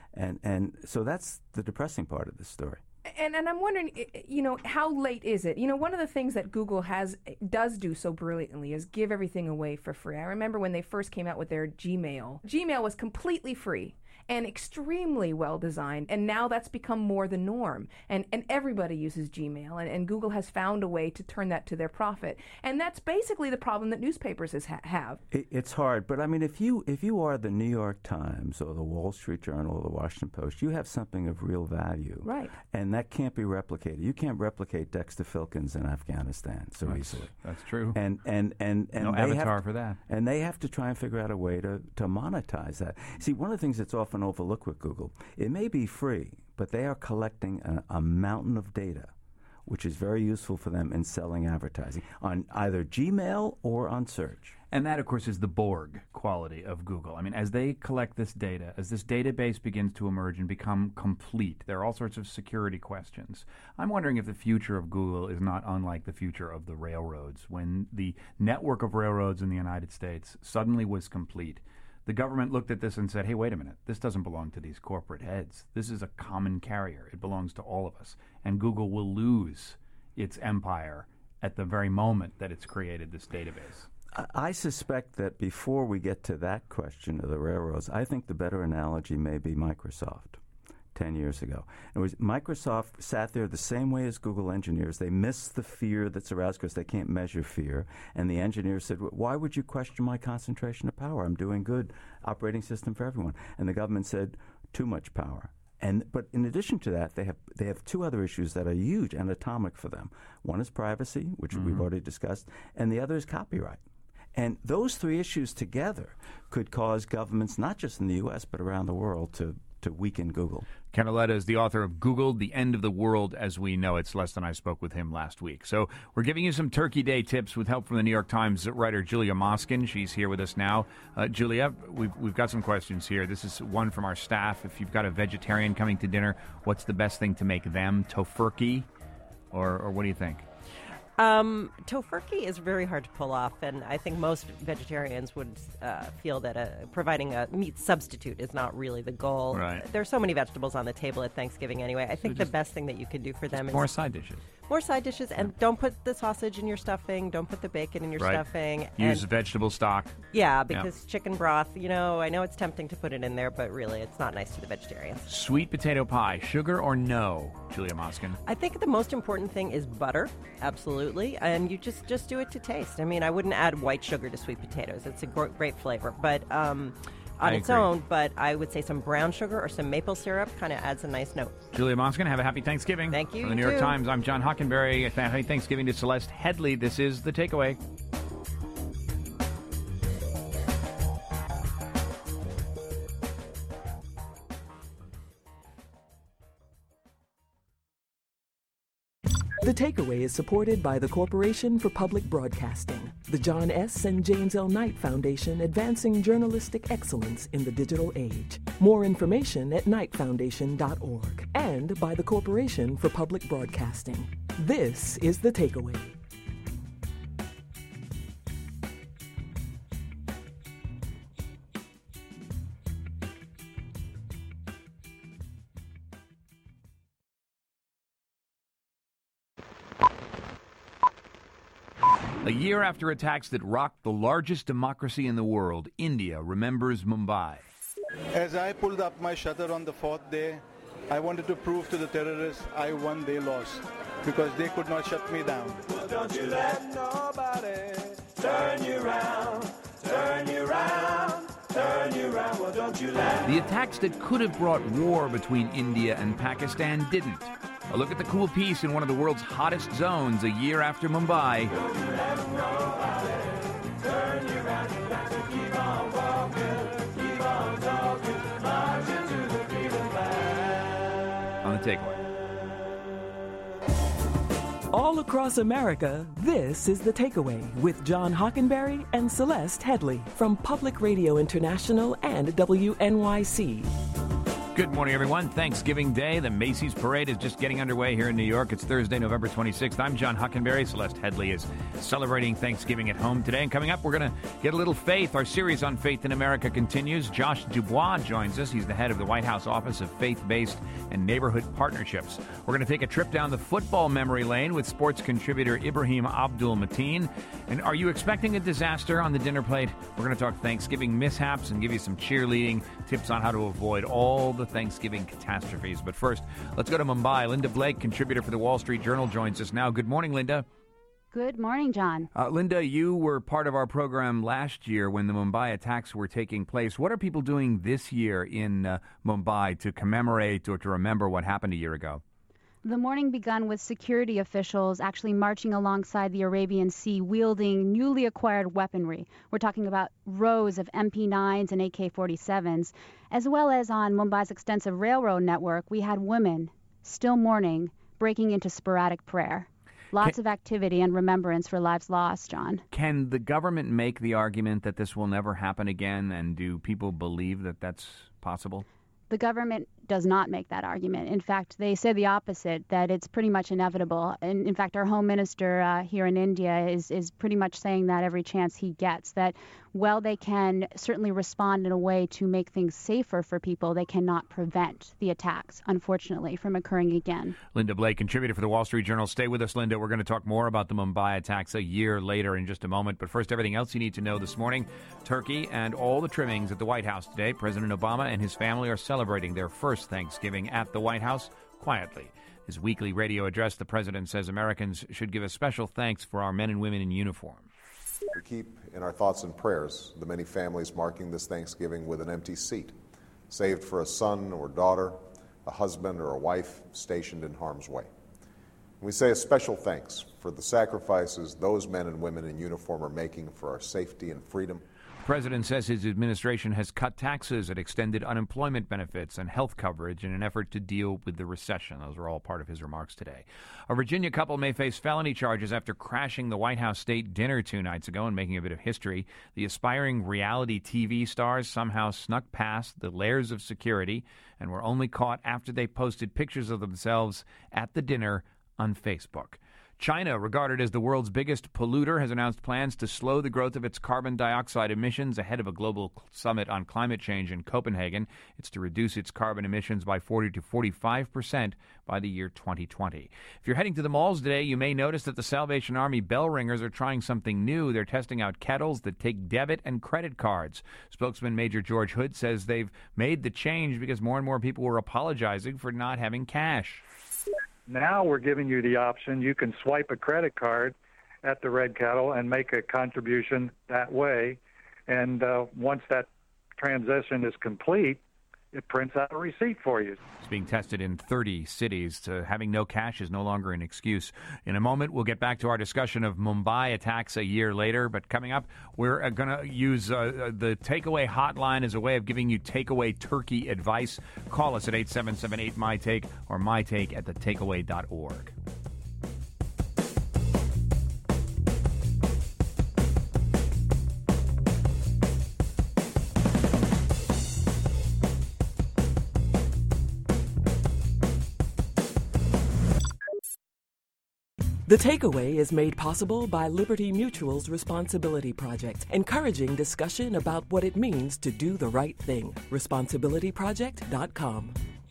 And so that's the depressing part of this story. And I'm wondering, how late is it? One of the things that Google does do so brilliantly is give everything away for free. I remember when they first came out with their Gmail. Gmail was completely free and extremely well designed, and now that's become more the norm. And everybody uses Gmail, and Google has found a way to turn that to their profit. And that's basically the problem that newspapers have. It's hard, but I mean, if you are the New York Times or the Wall Street Journal or the Washington Post, you have something of real value. Right. And that can't be replicated. You can't replicate Dexter Filkins in Afghanistan so easily. That's true. And no avatar for that. And they have to try and figure out a way to monetize that. See, one of the things that's often overlooked with Google, it may be free, but they are collecting a mountain of data, which is very useful for them in selling advertising on either Gmail or on search. And that, of course, is the Borg quality of Google. I mean, as they collect this data, as this database begins to emerge and become complete, there are all sorts of security questions. I'm wondering if the future of Google is not unlike the future of the railroads. When the network of railroads in the United States suddenly was complete, the government looked at this and said, hey, wait a minute, this doesn't belong to these corporate heads. This is a common carrier. It belongs to all of us. And Google will lose its empire at the very moment that it's created this database. I suspect that before we get to that question of the railroads, I think the better analogy may be Microsoft 10 years ago. In other words, Microsoft sat there the same way as Google engineers. They missed the fear that's aroused because they can't measure fear. And the engineers said, why would you question my concentration of power? I'm doing good operating system for everyone. And the government said, too much power. But in addition to that, they have two other issues that are huge and atomic for them. One is privacy, which we've already discussed, and the other is copyright. And those three issues together could cause governments, not just in the U.S., but around the world, to to weaken Google. Ken Auletta is the author of Google, The End of the World as We Know It. Celeste and I spoke with him last week. So we're giving you some Turkey Day tips with help from the New York Times writer Julia Moskin. She's here with us now. Julia, we've got some questions here. This is one from our staff. If you've got a vegetarian coming to dinner, what's the best thing to make them? Tofurkey? Or what do you think? Tofurkey is very hard to pull off, and I think most vegetarians would feel that providing a meat substitute is not really the goal. Right. There's so many vegetables on the table at Thanksgiving anyway. I think the best thing that you can do for them is more side dishes. More side dishes, and don't put the sausage in your stuffing. Don't put the bacon in your stuffing. Use vegetable stock. Yeah, because chicken broth, I know it's tempting to put it in there, but really it's not nice to the vegetarians. Sweet potato pie, sugar or no, Julia Moskin? I think the most important thing is butter, absolutely, and you just do it to taste. I mean, I wouldn't add white sugar to sweet potatoes. It's a great flavor, but on its own, but I would say some brown sugar or some maple syrup kind of adds a nice note. Julia Moskin, have a happy Thanksgiving. Thank you. From the New York Times, I'm John Hockenberry. Happy Thanksgiving to Celeste Headley. This is The Takeaway. The Takeaway is supported by the Corporation for Public Broadcasting, the John S. and James L. Knight Foundation, advancing journalistic excellence in the digital age. More information at knightfoundation.org, and by the Corporation for Public Broadcasting. This is The Takeaway. A year after attacks that rocked the largest democracy in the world, India remembers Mumbai. As I pulled up my shutter on the fourth day, I wanted to prove to the terrorists I won, they lost, because they could not shut me down. Well, don't you let nobody turn you round, turn you round, turn you round. Well, don't you let... The attacks that could have brought war between India and Pakistan didn't. A look at the cool piece in one of the world's hottest zones a year after Mumbai. On The Takeaway. All across America, this is The Takeaway with John Hockenberry and Celeste Headley from Public Radio International and WNYC. Good morning, everyone. Thanksgiving Day. The Macy's Parade is just getting underway here in New York. It's Thursday, November 26th. I'm John Hockenberry. Celeste Headley is celebrating Thanksgiving at home today. And coming up, we're going to get a little faith. Our series on faith in America continues. Josh Dubois joins us. He's the head of the White House Office of Faith-Based and Neighborhood Partnerships. We're going to take a trip down the football memory lane with sports contributor Ibrahim Abdul-Mateen. And are you expecting a disaster on the dinner plate? We're going to talk Thanksgiving mishaps and give you some cheerleading tips on how to avoid all the Thanksgiving catastrophes. But first, let's go to Mumbai. Linda Blake, contributor for the Wall Street Journal, joins us now. Good morning, Linda. Good morning, John. Linda, you were part of our program last year when the Mumbai attacks were taking place. What are people doing this year in Mumbai to commemorate or to remember what happened a year ago? The morning begun with security officials actually marching alongside the Arabian Sea, wielding newly acquired weaponry. We're talking about rows of MP9s and AK-47s, as well as on Mumbai's extensive railroad network, we had women, still mourning, breaking into sporadic prayer. Lots of activity and remembrance for lives lost, John. Can the government make the argument that this will never happen again, and do people believe that that's possible? The government does not make that argument. In fact, they say the opposite, that it's pretty much inevitable. And in fact, our home minister here in India is pretty much saying that every chance he gets, that while they can certainly respond in a way to make things safer for people, they cannot prevent the attacks, unfortunately, from occurring again. Linda Blake, contributor for the Wall Street Journal. Stay with us, Linda. We're going to talk more about the Mumbai attacks a year later in just a moment. But first, everything else you need to know this morning. Turkey and all the trimmings at the White House today. President Obama and his family are celebrating their first Thanksgiving at the White House quietly. His weekly radio address, the president says Americans should give a special thanks for our men and women in uniform. We keep in our thoughts and prayers the many families marking this Thanksgiving with an empty seat, saved for a son or daughter, a husband or a wife stationed in harm's way. We say a special thanks for the sacrifices those men and women in uniform are making for our safety and freedom. president says his administration has cut taxes and extended unemployment benefits and health coverage in an effort to deal with the recession. Those are all part of his remarks today. A Virginia couple may face felony charges after crashing the White House state dinner 2 nights ago and making a bit of history. The aspiring reality TV stars somehow snuck past the layers of security and were only caught after they posted pictures of themselves at the dinner on Facebook. China, regarded as the world's biggest polluter, has announced plans to slow the growth of its carbon dioxide emissions ahead of a global summit on climate change in Copenhagen. It's to reduce its carbon emissions by 40 to 45% by the year 2020. If you're heading to the malls today, you may notice that the Salvation Army bell ringers are trying something new. They're testing out kettles that take debit and credit cards. Spokesman Major George Hood says they've made the change because more and more people were apologizing for not having cash. Now we're giving you the option. You can swipe a credit card at the Red Kettle and make a contribution that way. And once that transition is complete, it prints out a receipt for you. It's being tested in 30 cities. Having no cash is no longer an excuse. In a moment, we'll get back to our discussion of Mumbai attacks a year later. But coming up, we're going to use the takeaway hotline as a way of giving you takeaway turkey advice. Call us at 877-8-MY-TAKE or mytake@thetakeaway.org. The Takeaway is made possible by Liberty Mutual's Responsibility Project, encouraging discussion about what it means to do the right thing. ResponsibilityProject.com.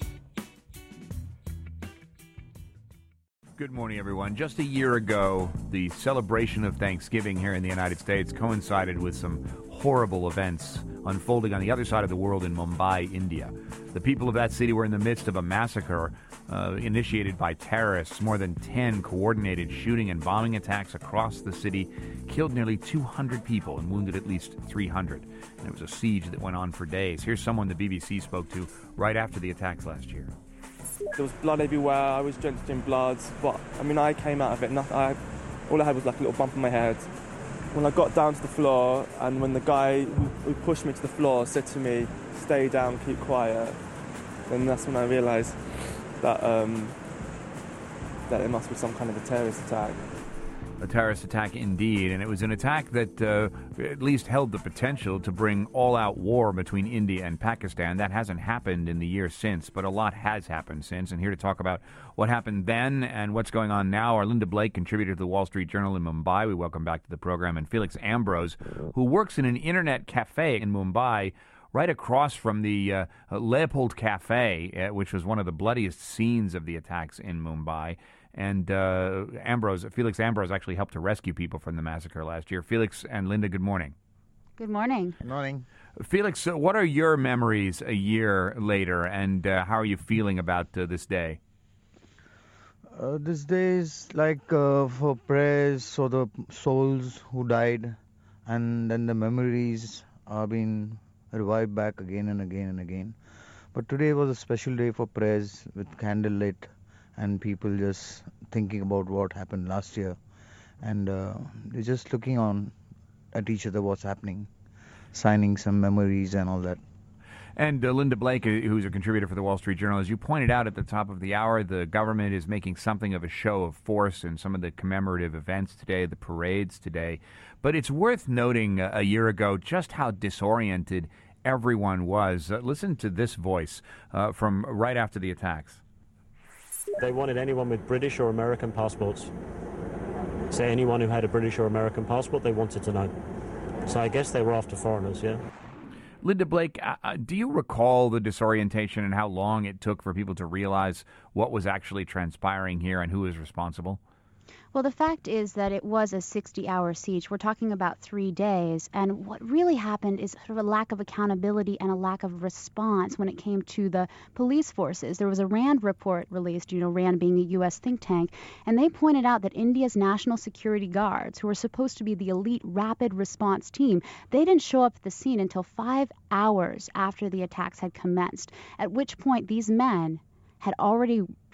Good morning, everyone. Just a year ago, the celebration of Thanksgiving here in the United States coincided with some horrible events unfolding on the other side of the world in Mumbai, India. The people of that city were in the midst of a massacre initiated by terrorists. More than 10 coordinated shooting and bombing attacks across the city killed nearly 200 people and wounded at least 300. And it was a siege that went on for days. Here's someone the BBC spoke to right after the attacks last year. There was blood everywhere. I was drenched in blood, but I came out of it. All I had was like a little bump on my head. When I got down to the floor, and when the guy who pushed me to the floor said to me, "Stay down, keep quiet," then that's when I realised that it must be some kind of a terrorist attack. A terrorist attack indeed, and it was an attack that at least held the potential to bring all-out war between India and Pakistan. That hasn't happened in the years since, but a lot has happened since. And here to talk about what happened then and what's going on now are Linda Blake, contributor to the Wall Street Journal in Mumbai. We welcome back to the program, and Felix Ambrose, who works in an internet cafe in Mumbai, right across from the Leopold Cafe, which was one of the bloodiest scenes of the attacks in Mumbai. And Felix Ambrose actually helped to rescue people from the massacre last year. Felix and Linda, good morning. Good morning. Good morning. Felix, what are your memories a year later, and how are you feeling about this day? This day is like for prayers for the souls who died, and then the memories are being revived back again and again and again. But today was a special day for prayers with candlelit and people just thinking about what happened last year. And they're just looking on at each other, what's happening, signing some memories and all that. And Linda Blake, who's a contributor for the Wall Street Journal, as you pointed out at the top of the hour, the government is making something of a show of force in some of the commemorative events today, the parades today. But it's worth noting a year ago just how disoriented everyone was. Listen to this voice from right after the attacks. They wanted anyone with British or American passports. Say anyone who had a British or American passport, they wanted to know. So I guess they were after foreigners, yeah. Linda Blake, do you recall the disorientation and how long it took for people to realize what was actually transpiring here and who was responsible? Well, the fact is that it was a 60-hour siege. We're talking about 3 days. And what really happened is sort of a lack of accountability and a lack of response when it came to the police forces. There was a RAND report released, RAND being a U.S. think tank, and they pointed out that India's National Security Guards, who were supposed to be the elite rapid response team, they didn't show up at the scene until 5 hours after the attacks had commenced, at which point these men had already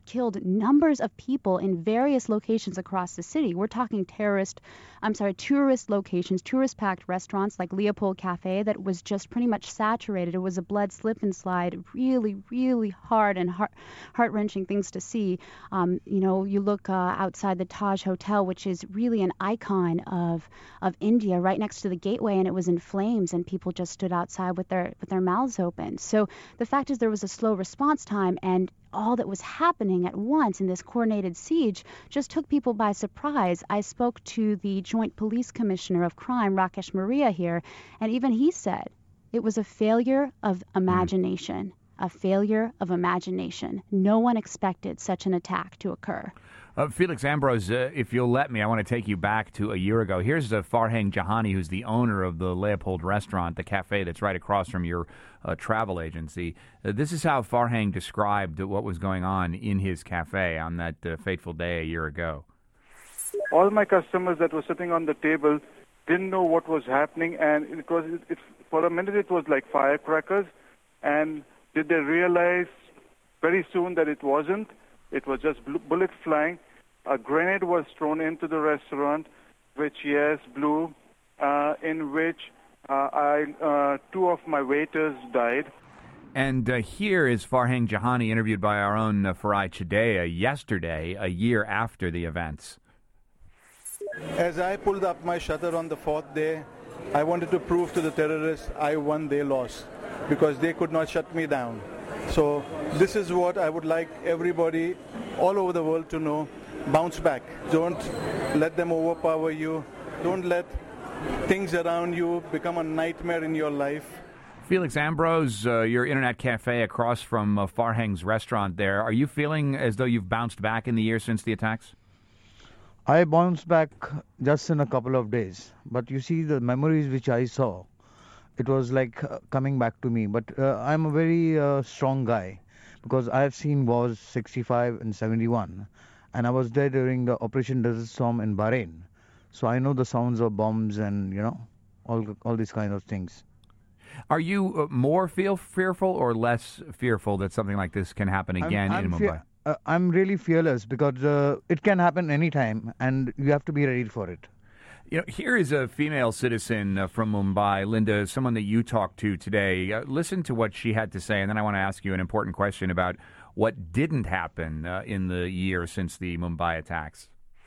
killed numbers of people in various locations across the city. We're talking tourist locations, tourist-packed restaurants like Leopold Cafe that was just pretty much saturated. It was a blood slip and slide, really, really hard and heart-wrenching things to see. You look outside the Taj Hotel, which is really an icon of India, right next to the gateway, and it was in flames, and people just stood outside with their mouths open. So the fact is there was a slow response time, and all that was happening at once in this coordinated siege just took people by surprise. I spoke to the Joint Police Commissioner of Crime, Rakesh Maria, here, and even he said it was a failure of imagination. A failure of imagination. No one expected such an attack to occur. Felix Ambrose, if you'll let me, I want to take you back to a year ago. Here's Farhang Jahani, who's the owner of the Leopold restaurant, the cafe that's right across from your travel agency. This is how Farhang described what was going on in his cafe on that fateful day a year ago. All my customers that were sitting on the table didn't know what was happening, and for a minute it was like firecrackers, and did they realize very soon that it wasn't? It was just bullets flying. A grenade was thrown into the restaurant, which, blew, in which two of my waiters died. And here is Farhang Jahani, interviewed by our own Farai Chideya yesterday, a year after the events. As I pulled up my shutter on the fourth day, I wanted to prove to the terrorists I won, they lost, because they could not shut me down. So this is what I would like everybody all over the world to know. Bounce back. Don't let them overpower you. Don't let things around you become a nightmare in your life. Felix Ambrose, your internet cafe across from Farhang's restaurant there. Are you feeling as though you've bounced back in the years since the attacks? I bounced back just in a couple of days. But you see, the memories which I saw, it was like coming back to me. But I'm a very strong guy because I've seen wars 65 and 71. And I was there during the Operation Desert Storm in Bahrain. So I know the sounds of bombs and, all these kind of things. Are you more fearful or less fearful that something like this can happen again in Mumbai? I'm really fearless because it can happen anytime and you have to be ready for it. Here is a female citizen from Mumbai, Linda, someone that you talked to today. Listen to what she had to say, and then I want to ask you an important question about what didn't happen in the year since the Mumbai attacks.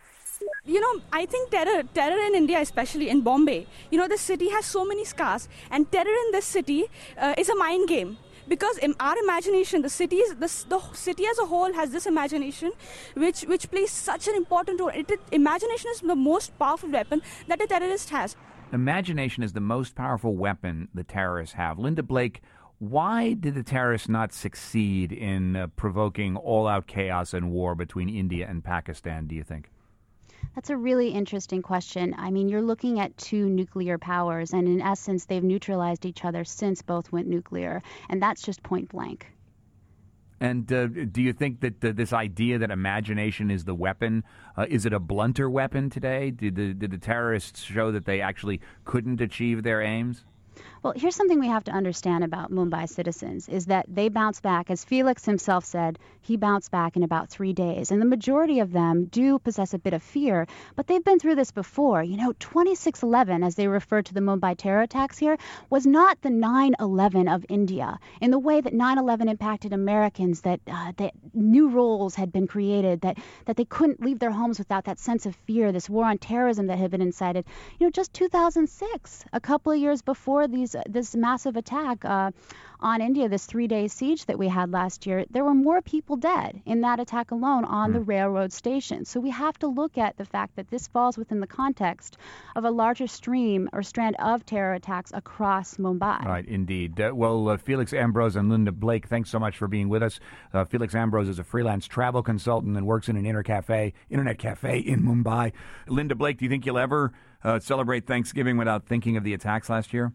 I think terror in India, especially in Bombay, the city has so many scars, and terror in this city is a mind game. Because in our imagination, the city as a whole has this imagination which plays such an important role. Imagination is the most powerful weapon that a terrorist has. Imagination is the most powerful weapon the terrorists have. Linda Blake, why did the terrorists not succeed in provoking all-out chaos and war between India and Pakistan, do you think? That's a really interesting question. I mean, you're looking at two nuclear powers, and in essence, they've neutralized each other since both went nuclear, and that's just point blank. And do you think that this idea that imagination is the weapon, is it a blunter weapon today? Did the terrorists show that they actually couldn't achieve their aims? Well, here's something we have to understand about Mumbai citizens is that they bounce back. As Felix himself said, he bounced back in about 3 days. And the majority of them do possess a bit of fear, but they've been through this before. 26/11, as they refer to the Mumbai terror attacks here, was not the 9/11 of India. In the way that 9/11 impacted Americans, that new roles had been created, that they couldn't leave their homes without that sense of fear, this war on terrorism that had been incited. Just 2006, a couple of years before this massive attack on India, this 3-day siege that we had last year, there were more people dead in that attack alone on the railroad station. So we have to look at the fact that this falls within the context of a larger stream or strand of terror attacks across Mumbai. Right, indeed. Felix Ambrose and Linda Blake, thanks so much for being with us. Felix Ambrose is a freelance travel consultant and works in an internet cafe in Mumbai. Linda Blake, do you think you'll ever celebrate Thanksgiving without thinking of the attacks last year?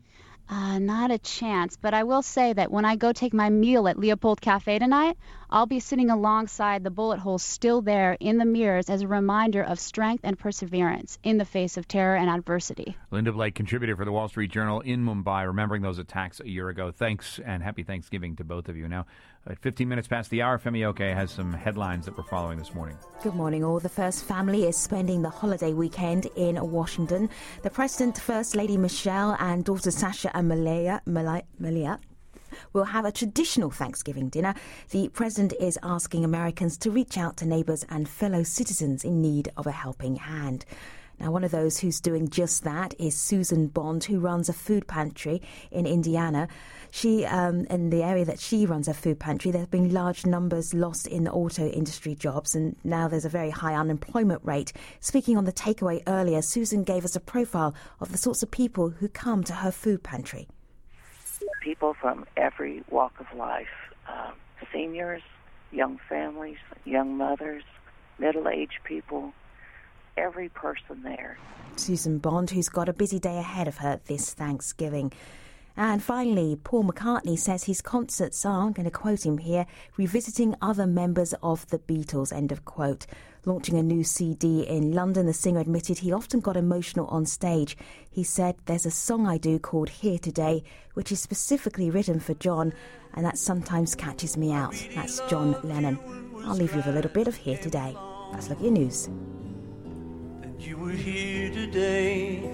Not a chance, but I will say that when I go take my meal at Leopold Cafe tonight, I'll be sitting alongside the bullet holes still there in the mirrors as a reminder of strength and perseverance in the face of terror and adversity. Linda Blake, contributor for the Wall Street Journal in Mumbai, remembering those attacks a year ago. Thanks, and happy Thanksgiving to both of you. Now, at 15 minutes past the hour, Femi Oke has some headlines that we're following this morning. Good morning, all. The first family is spending the holiday weekend in Washington. The President, First Lady Michelle, and daughter Sasha and Malia will have a traditional Thanksgiving dinner. The President is asking Americans to reach out to neighbours and fellow citizens in need of a helping hand. Now, one of those who's doing just that is Susan Bond, who runs a food pantry in Indiana. She, in the area that she runs a food pantry, there have been large numbers lost in the auto industry jobs, and now there's a very high unemployment rate. Speaking on The Takeaway earlier, Susan gave us a profile of the sorts of people who come to her food pantry. People from every walk of life, seniors, young families, young mothers, middle-aged people, every person there. Susan Bond, who's got a busy day ahead of her this Thanksgiving. And finally, Paul McCartney says his concerts are, I'm going to quote him here, revisiting other members of the Beatles, end of quote. Launching a new CD in London, the singer admitted he often got emotional on stage. He said, "There's a song I do called Here Today, which is specifically written for John, and that sometimes catches me out." That's John Lennon. I'll leave you with a little bit of Here Today. Let's look at your news. You were here today,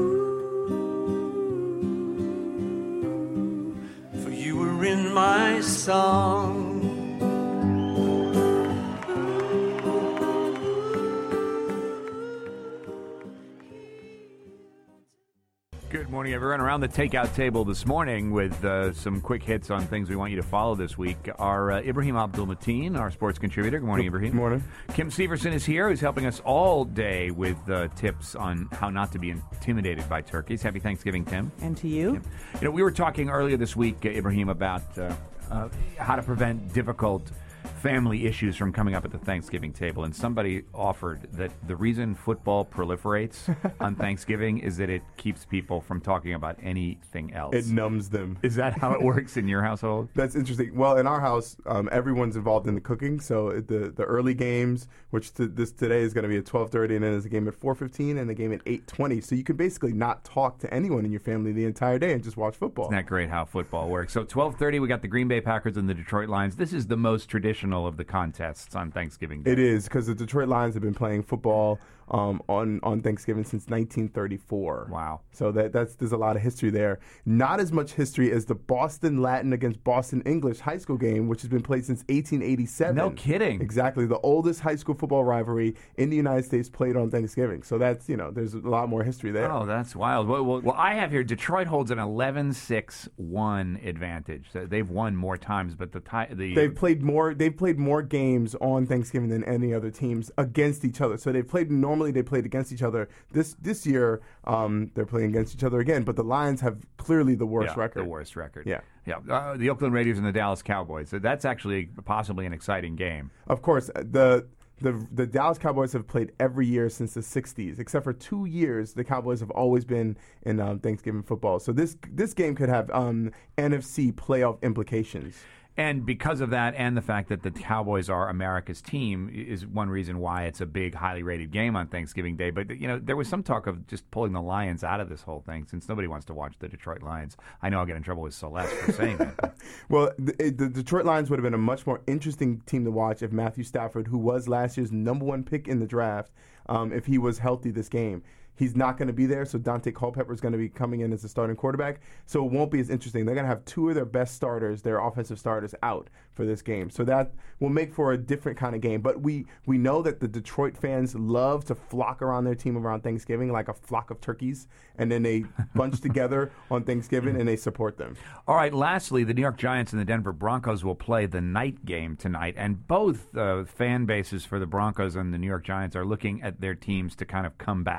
ooh, for you were in my song. Good morning, everyone. Around the takeout table this morning with some quick hits on things we want you to follow this week are Ibrahim Abdul-Mateen, our sports contributor. Good morning, Ibrahim. Good morning. Kim Severson is here, who's helping us all day with tips on how not to be intimidated by turkeys. Happy Thanksgiving, Tim. And to you. Kim. You know, we were talking earlier this week, Ibrahim, about how to prevent difficult family issues from coming up at the Thanksgiving table, and somebody offered that the reason football proliferates on Thanksgiving is that it keeps people from talking about anything else. It numbs them. Is that how it works in your household? That's interesting. Well, in our house, everyone's involved in the cooking, so the early games, which today is going to be at 12:30, and then there's a game at 4:15 and a game at 8:20, so you can basically not talk to anyone in your family the entire day and just watch football. Isn't that great how football works? So 12:30, we got the Green Bay Packers and the Detroit Lions. This is the most traditional of the contests on Thanksgiving Day. It is, because the Detroit Lions have been playing football on Thanksgiving since 1934. Wow. So there's a lot of history there. Not as much history as the Boston Latin against Boston English high school game, which has been played since 1887. No kidding. Exactly. The oldest high school football rivalry in the United States played on Thanksgiving. So that's, there's a lot more history there. Oh, that's wild. Well, I have here Detroit holds an 11-6-1 advantage. So they've won more times, but they've played more games on Thanksgiving than any other teams against each other. So normally they played against each other. This year they're playing against each other again, but the Lions have clearly the worst record. The worst record. Yeah. The Oakland Raiders and the Dallas Cowboys. So that's actually possibly an exciting game. Of course, the Dallas Cowboys have played every year since the 60s. Except for 2 years, the Cowboys have always been in Thanksgiving football. So this game could have NFC playoff implications. And because of that, and the fact that the Cowboys are America's team, is one reason why it's a big, highly rated game on Thanksgiving Day. But, there was some talk of just pulling the Lions out of this whole thing, since nobody wants to watch the Detroit Lions. I know I'll get in trouble with Celeste for saying that. Well, the Detroit Lions would have been a much more interesting team to watch if Matthew Stafford, who was last year's #1 pick in the draft, if he was healthy this game. He's not going to be there, so Dante Culpepper is going to be coming in as the starting quarterback. So it won't be as interesting. They're going to have two of their best starters, their offensive starters, out for this game. So that will make for a different kind of game. But we know that the Detroit fans love to flock around their team around Thanksgiving like a flock of turkeys, and then they bunch together on Thanksgiving and they support them. All right, lastly, the New York Giants and the Denver Broncos will play the night game tonight, and both fan bases for the Broncos and the New York Giants are looking at their teams to kind of come back in some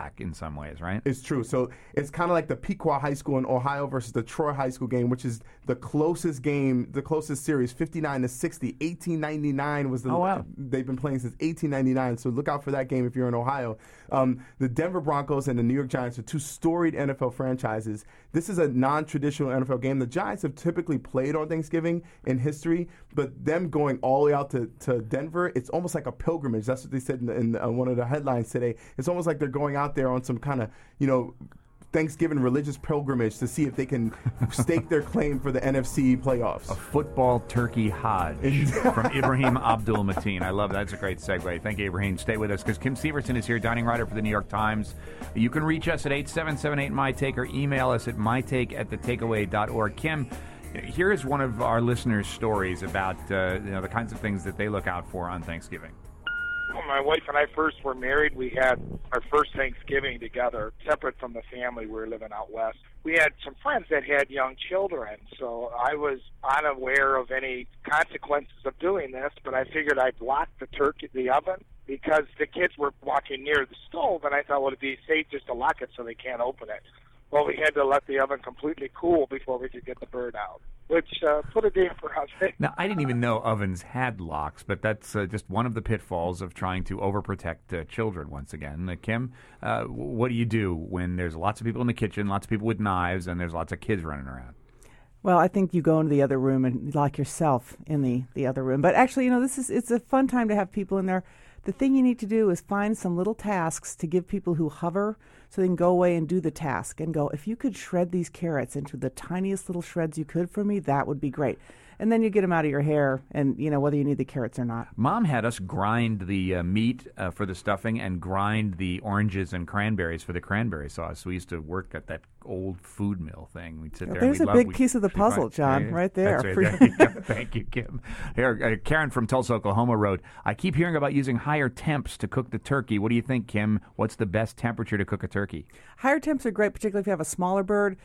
some ways, right? It's true. So it's kind of like the Pequot High School in Ohio versus the Troy High School game, which is the closest game, the closest series, 59-60. 1899 was the. Oh, wow. They've been playing since 1899. So look out for that game if you're in Ohio. The Denver Broncos and the New York Giants are two storied NFL franchises. This is a non-traditional NFL game. The Giants have typically played on Thanksgiving in history, but them going all the way out to Denver, it's almost like a pilgrimage. That's what they said in one of the headlines today. It's almost like they're going out there on some kind of, Thanksgiving religious pilgrimage to see if they can stake their claim for the NFC playoffs. A football turkey Hajj from Ibrahim Abdul Mateen. I love that. That's a great segue. Thank you, Ibrahim. Stay with us because Kim Severson is here, dining writer for the New York Times. You can reach us at 8778-MyTake or email us at mytake@thetakeaway.org. Kim, here is one of our listeners' stories about the kinds of things that they look out for on Thanksgiving. When my wife and I first were married, we had our first Thanksgiving together, separate from the family. We were living out west. We had some friends that had young children, so I was unaware of any consequences of doing this, but I figured I'd lock the oven because the kids were walking near the stove, and I thought, well, it'd be safe just to lock it so they can't open it. Well, we had to let the oven completely cool before we could get the bird out, which put a damper on it. Now, I didn't even know ovens had locks, but that's just one of the pitfalls of trying to overprotect children once again. Kim, what do you do when there's lots of people in the kitchen, lots of people with knives, and there's lots of kids running around? Well, I think you go into the other room and lock yourself in the other room. But actually, it's a fun time to have people in there. The thing you need to do is find some little tasks to give people who hover so they can go away and do the task and go, if you could shred these carrots into the tiniest little shreds you could for me, that would be great. And then you get them out of your hair and, whether you need the carrots or not. Mom had us grind the meat for the stuffing and grind the oranges and cranberries for the cranberry sauce. We used to work at that old food mill thing. We'd sit there. There's a big piece of the puzzle, John, right there. That's right. There you go. Thank you, Kim. Here, Karen from Tulsa, Oklahoma wrote, I keep hearing about using higher temps to cook the turkey. What do you think, Kim? What's the best temperature to cook a turkey? Higher temps are great, particularly if you have a smaller bird.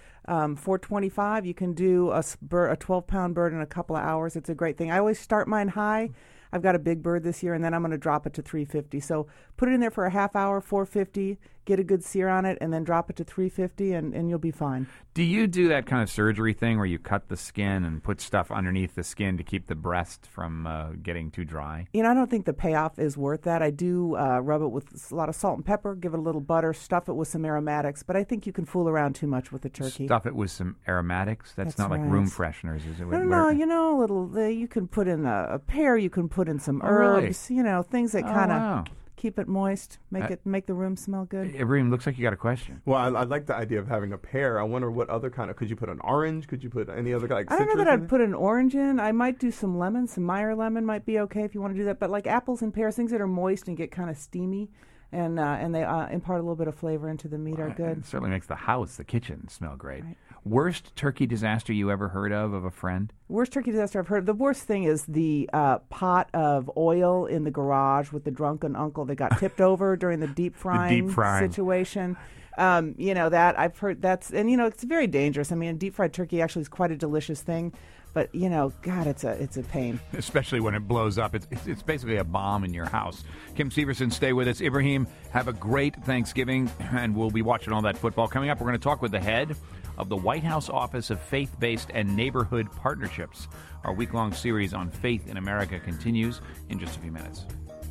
425, you can do a 12-pound bird in a couple of hours. It's a great thing. I always start mine high. I've got a big bird this year, and then I'm going to drop it to 350. So put it in there for a half hour, 450, get a good sear on it, and then drop it to 350, and you'll be fine. Do you do that kind of surgery thing where you cut the skin and put stuff underneath the skin to keep the breast from getting too dry? I don't think the payoff is worth that. I do rub it with a lot of salt and pepper, give it a little butter, stuff it with some aromatics, but I think you can fool around too much with the turkey. Stuff it with some aromatics? That's not right. Like room fresheners, is it? No, a little, you can put in a pear, you can put in some herbs, really? Things that kind of keep it moist, make the room smell good. Ibrahim, looks like you got a question. Well, I like the idea of having a pear. I wonder what other kind of, could you put an orange? Could you put any other I don't know that I'd put an orange in. I might do some lemon, some Meyer lemon might be okay if you want to do that. But like apples and pears, things that are moist and get kind of steamy, and they impart a little bit of flavor into the meat are good. It certainly makes the house, the kitchen, smell great. Right. Worst turkey disaster you ever heard of a friend? Worst turkey disaster I've heard of. The worst thing is the pot of oil in the garage with the drunken uncle that got tipped over during the deep frying situation. That I've heard it's very dangerous. I mean, deep fried turkey actually is quite a delicious thing. But, God, it's a pain. Especially when it blows up. It's basically a bomb in your house. Kim Severson, stay with us. Ibrahim, have a great Thanksgiving, and we'll be watching all that football. Coming up, we're going to talk with the head of the White House Office of Faith-Based and Neighborhood Partnerships. Our week-long series on faith in America continues in just a few minutes.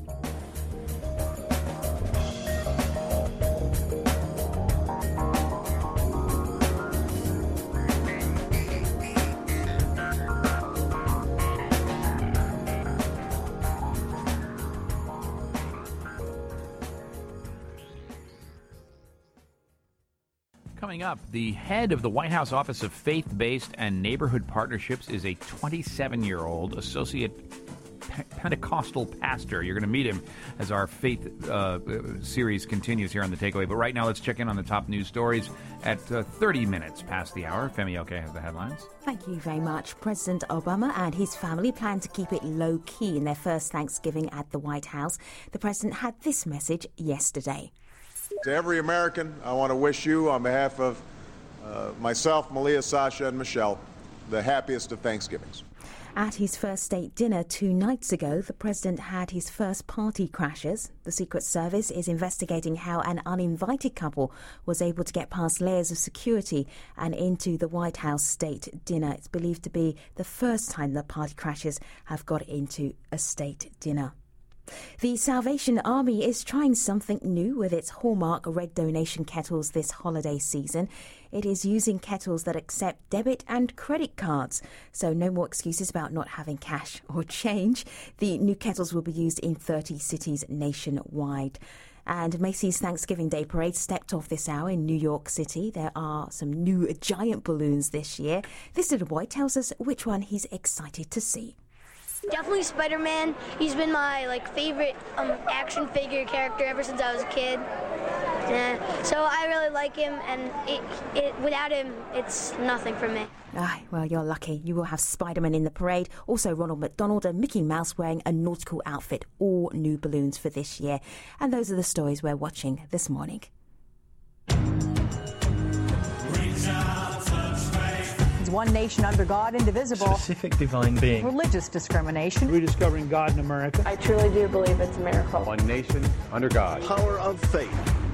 Coming up, the head of the White House Office of Faith-Based and Neighborhood Partnerships is a 27-year-old associate Pentecostal pastor. You're going to meet him as our faith series continues here on The Takeaway. But right now, let's check in on the top news stories at 30 minutes past the hour. Femi Oke has the headlines. Thank you very much. President Obama and his family plan to keep it low-key in their first Thanksgiving at the White House. The president had this message yesterday. To every American, I want to wish you, on behalf of myself, Malia, Sasha, and Michelle, the happiest of Thanksgivings. At his first state dinner 2 nights ago, the president had his first party crashes. The Secret Service is investigating how an uninvited couple was able to get past layers of security and into the White House state dinner. It's believed to be the first time that party crashers have got into a state dinner. The Salvation Army is trying something new with its hallmark red donation kettles this holiday season. It is using kettles that accept debit and credit cards, so no more excuses about not having cash or change. The new kettles will be used in 30 cities nationwide. And Macy's Thanksgiving Day Parade stepped off this hour in New York City. There are some new giant balloons this year. This little boy tells us which one he's excited to see. Definitely Spider-Man. He's been my favorite action figure character ever since I was a kid. So I really like him, and without him, it's nothing for me. Well, you're lucky. You will have Spider-Man in the parade, also Ronald McDonald and Mickey Mouse wearing a nautical outfit, all new balloons for this year. And those are the stories we're watching this morning. One nation under God, indivisible. Specific divine being. Religious discrimination. Rediscovering God in America. I truly do believe it's a miracle. One nation under God. Power of faith.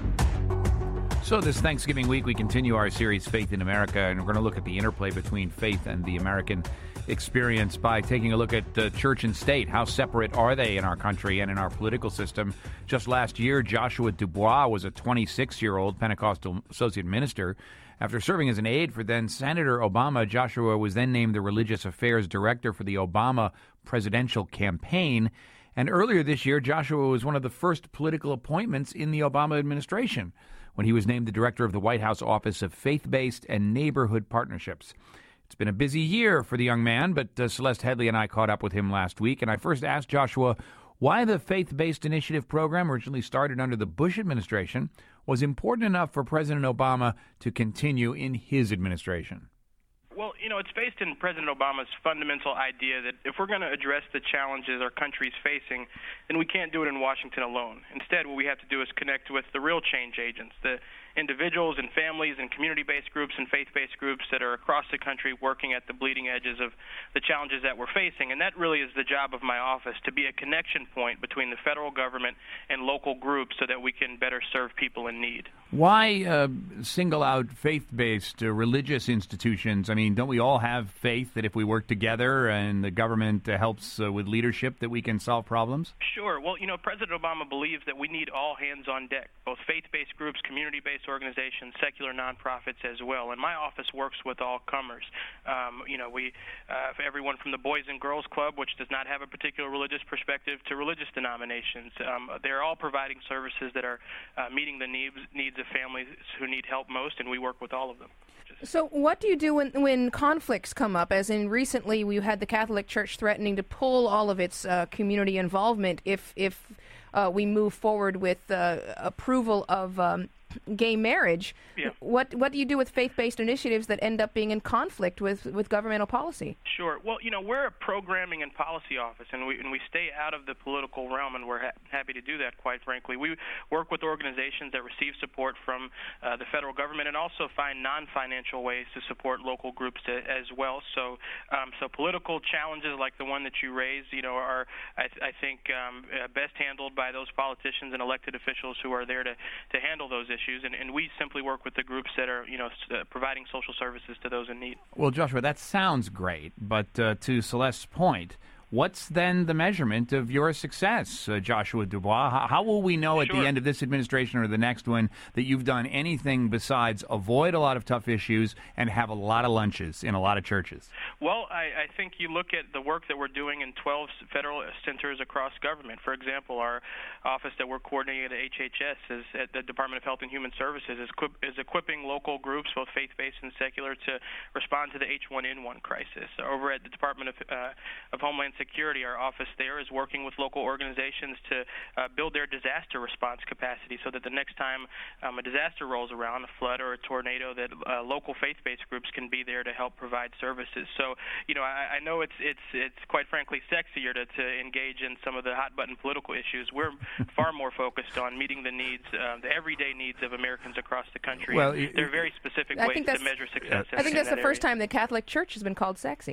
So this Thanksgiving week, we continue our series, Faith in America, and we're going to look at the interplay between faith and the American experience by taking a look at church and state. How separate are they in our country and in our political system? Just last year, Joshua Dubois was a 26-year-old Pentecostal associate minister. After serving as an aide for then Senator Obama, Joshua was then named the Religious Affairs Director for the Obama presidential campaign. And earlier this year, Joshua was one of the first political appointments in the Obama administration when he was named the Director of the White House Office of Faith-Based and Neighborhood Partnerships. It's been a busy year for the young man, but Celeste Headley and I caught up with him last week, and I first asked Joshua why the Faith-Based Initiative program, originally started under the Bush administration, was important enough for President Obama to continue in his administration. Well, it's based in President Obama's fundamental idea that if we're going to address the challenges our country's facing, then we can't do it in Washington alone. Instead, what we have to do is connect with the real change agents, the individuals and families and community-based groups and faith-based groups that are across the country working at the bleeding edges of the challenges that we're facing. And that really is the job of my office, to be a connection point between the federal government and local groups so that we can better serve people in need. Why single out faith-based religious institutions? I mean, don't we all have faith that if we work together and the government helps with leadership that we can solve problems? Sure. Well, President Obama believes that we need all hands on deck, both faith-based groups, community-based organizations, secular nonprofits as well. And my office works with all comers. We for everyone from the Boys and Girls Club, which does not have a particular religious perspective, to religious denominations. They're all providing services that are meeting the needs of families who need help most, and we work with all of them. So what do you do when conflicts come up? As in recently we had the Catholic Church threatening to pull all of its community involvement if we move forward with approval of gay marriage. Yeah. What do you do with faith-based initiatives that end up being in conflict with governmental policy? Sure. Well, we're a programming and policy office, and we stay out of the political realm, and we're happy to do that, quite frankly. We work with organizations that receive support from the federal government and also find non-financial ways to support local groups as well. So political challenges like the one that you raised, are, I think, best handled by those politicians and elected officials who are there to handle those issues. And we simply work with the groups that are, providing social services to those in need. Well, Joshua, that sounds great, but to Celeste's point, what's then the measurement of your success, Joshua Dubois? How will we know at the end of this administration or the next one that you've done anything besides avoid a lot of tough issues and have a lot of lunches in a lot of churches? Well, I think you look at the work that we're doing in 12 federal centers across government. For example, our office that we're coordinating at HHS is at the Department of Health and Human Services is equipping local groups, both faith-based and secular, to respond to the H1N1 crisis. Over at the Department of Homeland Security, our office there is working with local organizations to build their disaster response capacity so that the next time a disaster rolls around, a flood or a tornado, that local faith-based groups can be there to help provide services. So, I know it's quite frankly sexier to engage in some of the hot-button political issues. We're far more focused on meeting the needs, the everyday needs of Americans across the country. Well, there are very specific ways to measure success. I think that's the first time the Catholic Church has been called sexy.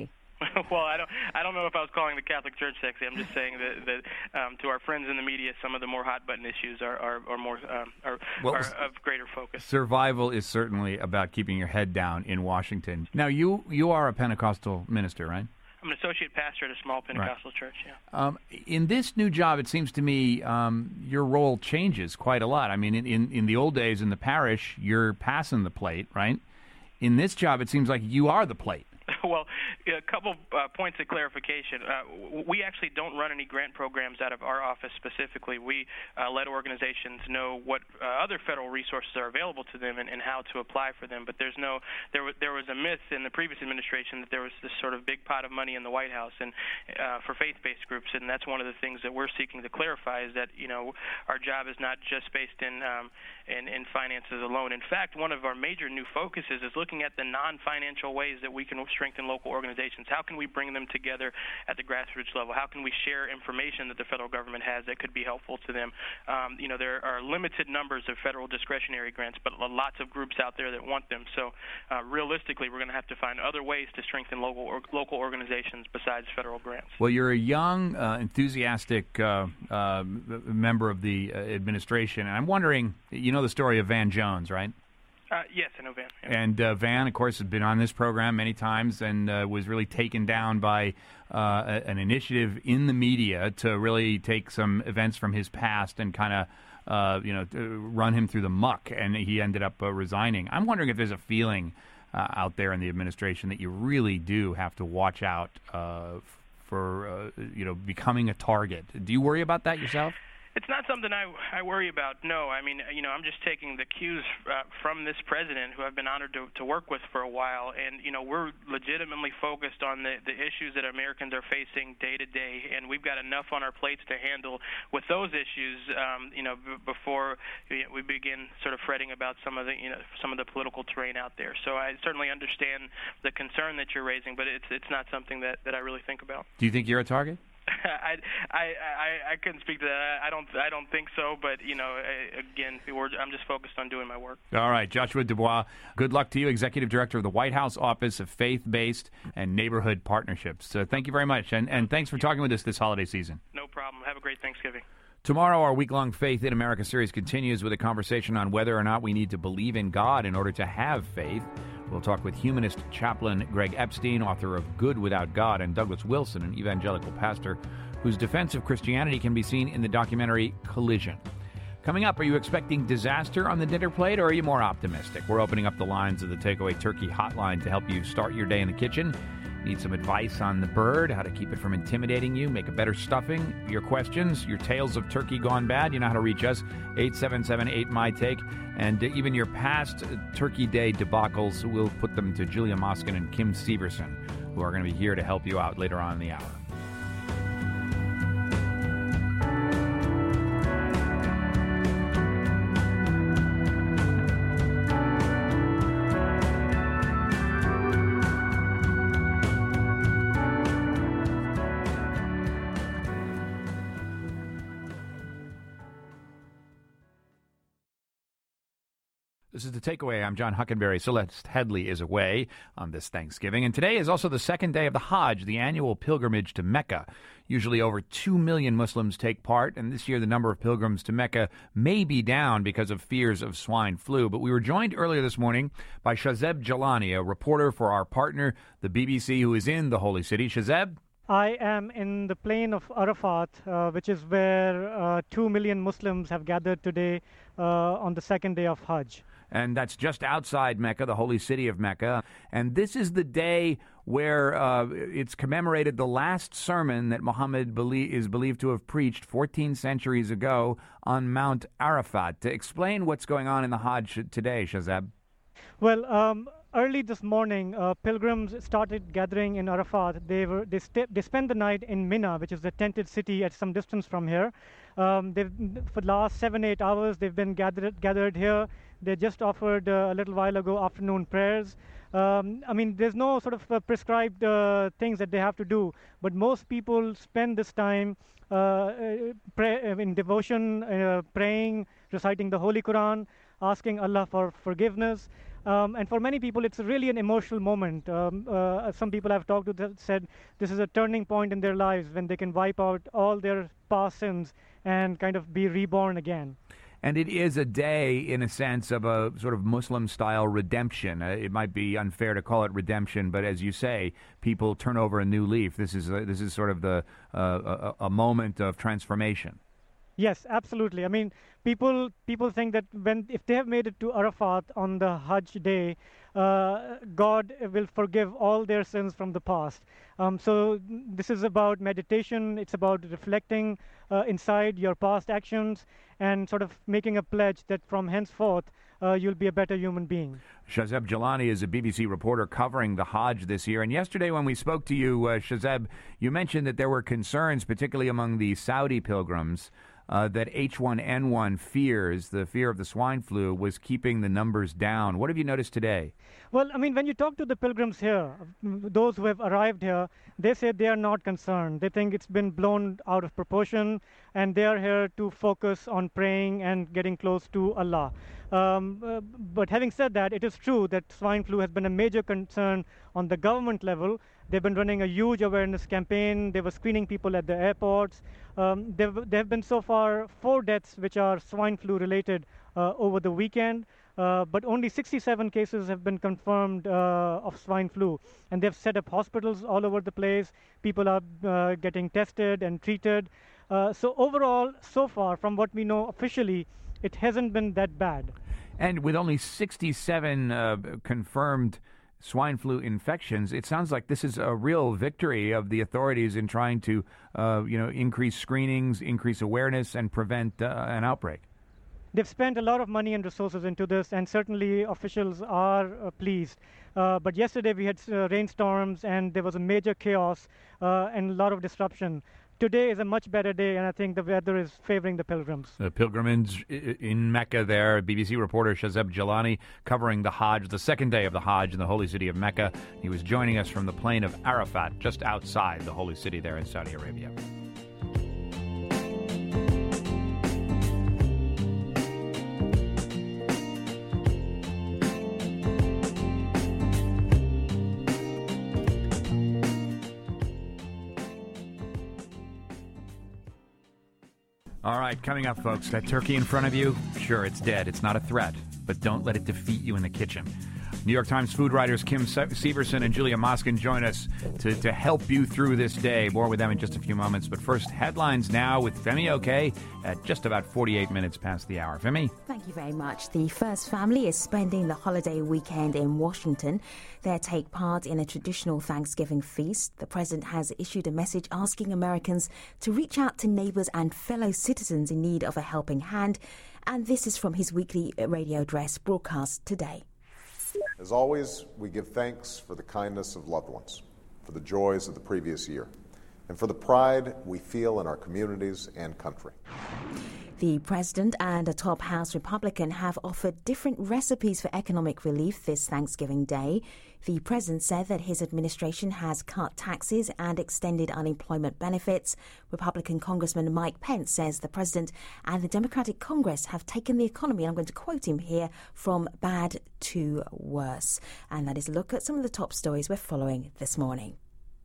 Well, I don't know if I was calling the Catholic Church sexy. I'm just saying that to our friends in the media, some of the more hot button issues are more are of greater focus. Survival is certainly about keeping your head down in Washington. Now, you are a Pentecostal minister, right? I'm an associate pastor at a small Pentecostal church, yeah. In this new job, it seems to me your role changes quite a lot. I mean, in the old days in the parish, you're passing the plate, right? In this job, it seems like you are the plate. Well, a couple points of clarification. We actually don't run any grant programs out of our office specifically. We let organizations know what other federal resources are available to them and how to apply for them. But there was a myth in the previous administration that there was this sort of big pot of money in the White House and for faith-based groups, and that's one of the things that we're seeking to clarify is that our job is not just based in finances alone. In fact, one of our major new focuses is looking at the non-financial ways that we can strengthen local organizations. How can we bring them together at the grassroots level? How can we share information that the federal government has that could be helpful to them? There are limited numbers of federal discretionary grants, but lots of groups out there that want them. So realistically, we're going to have to find other ways to strengthen local organizations besides federal grants. Well, you're a young, enthusiastic member of the administration, and I'm wondering, you know the story of Van Jones, right? Yes, I know Van. Yeah. And Van, of course, has been on this program many times and was really taken down by an initiative in the media to really take some events from his past and kind of, run him through the muck, and he ended up resigning. I'm wondering if there's a feeling out there in the administration that you really do have to watch out for, becoming a target. Do you worry about that yourself? It's not something I worry about, no. I mean, I'm just taking the cues from this president, who I've been honored to work with for a while, and, we're legitimately focused on the issues that Americans are facing day to day, and we've got enough on our plates to handle with those issues, before we begin sort of fretting about some of the political terrain out there. So I certainly understand the concern that you're raising, but it's not something that I really think about. Do you think you're a target? I couldn't speak to that. I don't think so. But again, I'm just focused on doing my work. All right, Joshua Dubois. Good luck to you, Executive Director of the White House Office of Faith-Based and Neighborhood Partnerships. Thank you very much, and thanks for talking with us this holiday season. No problem. Have a great Thanksgiving. Tomorrow, our week-long Faith in America series continues with a conversation on whether or not we need to believe in God in order to have faith. We'll talk with humanist chaplain Greg Epstein, author of Good Without God, and Douglas Wilson, an evangelical pastor whose defense of Christianity can be seen in the documentary Collision. Coming up, are you expecting disaster on the dinner plate, or are you more optimistic? We're opening up the lines of the Takeaway Turkey hotline to help you start your day in the kitchen. Need some advice on the bird, how to keep it from intimidating you, make a better stuffing, your questions, your tales of turkey gone bad. You know how to reach us, 877-8MyTake. And even your past Turkey Day debacles, we'll put them to Julia Moskin and Kim Severson, who are going to be here to help you out later on in the hour. This is The Takeaway. I'm John Huckenberry. Celeste Headley is away on this Thanksgiving. And today is also the second day of the Hajj, the annual pilgrimage to Mecca. Usually over 2 million Muslims take part, and this year the number of pilgrims to Mecca may be down because of fears of swine flu. But we were joined earlier this morning by Shazeb Jalani, a reporter for our partner, the BBC, who is in the Holy City. Shazeb? I am in the plain of Arafat, which is where 2 million Muslims have gathered today on the second day of Hajj. And that's just outside Mecca, the holy city of Mecca. And this is the day where it's commemorated the last sermon that Muhammad is believed to have preached 14 centuries ago on Mount Arafat. To explain what's going on in the Hajj today, Shazeb. Well, early this morning, pilgrims started gathering in Arafat. They spent the night in Mina, which is the tented city at some distance from here. For the last 7-8 hours, they've been gathered here. They just offered a little while ago afternoon prayers. There's no sort of prescribed things that they have to do, but most people spend this time in devotion, praying, reciting the Holy Quran, asking Allah for forgiveness. And for many people, it's really an emotional moment. Some people I've talked to said this is a turning point in their lives when they can wipe out all their past sins and kind of be reborn again. And it is a day, in a sense, of a sort of Muslim-style redemption. It might be unfair to call it redemption, but as you say, people turn over a new leaf. This is sort of a moment of transformation. Yes, absolutely. I mean, people think that if they have made it to Arafat on the Hajj day, God will forgive all their sins from the past. So this is about meditation. It's about reflecting inside your past actions and sort of making a pledge that from henceforth you'll be a better human being. Shahzeb Jilani is a BBC reporter covering the Hajj this year. And yesterday when we spoke to you, Shahzeb, you mentioned that there were concerns, particularly among the Saudi pilgrims, that H1N1 fears, the fear of the swine flu, was keeping the numbers down. What have you noticed today? Well, I mean, when you talk to the pilgrims here, those who have arrived here, they say they are not concerned. They think it's been blown out of proportion, and they are here to focus on praying and getting close to Allah. But having said that, it is true that swine flu has been a major concern on the government level. They've been running a huge awareness campaign. They were screening people at the airports. There have been so far 4 deaths which are swine flu related over the weekend. But only 67 cases have been confirmed of swine flu. And they've set up hospitals all over the place. People are getting tested and treated. So overall, so far, from what we know officially, it hasn't been that bad. And with only 67 confirmed swine flu infections, it sounds like this is a real victory of the authorities in trying to, increase screenings, increase awareness, and prevent an outbreak. They've spent a lot of money and resources into this, and certainly officials are pleased. But yesterday we had rainstorms, and there was a major chaos and a lot of disruption. Today is a much better day, and I think the weather is favoring the pilgrims. The pilgrimage in Mecca there. BBC reporter Shahzeb Jilani covering the Hajj, the second day of the Hajj in the holy city of Mecca. He was joining us from the plain of Arafat, just outside the holy city there in Saudi Arabia. All right, coming up, folks, that turkey in front of you, sure, it's dead. It's not a threat, but don't let it defeat you in the kitchen. New York Times food writers Kim Severson and Julia Moskin join us to help you through this day. More with them in just a few moments. But first, headlines now with Femi Oke at just about 48 minutes past the hour. Femi? Thank you very much. The First Family is spending the holiday weekend in Washington. They take part in a traditional Thanksgiving feast. The president has issued a message asking Americans to reach out to neighbors and fellow citizens in need of a helping hand. And this is from his weekly radio address broadcast today. As always, we give thanks for the kindness of loved ones, for the joys of the previous year, and for the pride we feel in our communities and country. The president and a top House Republican have offered different recipes for economic relief this Thanksgiving Day. The president said that his administration has cut taxes and extended unemployment benefits. Republican Congressman Mike Pence says the president and the Democratic Congress have taken the economy, and I'm going to quote him here, from bad to worse. And that is a look at some of the top stories we're following this morning.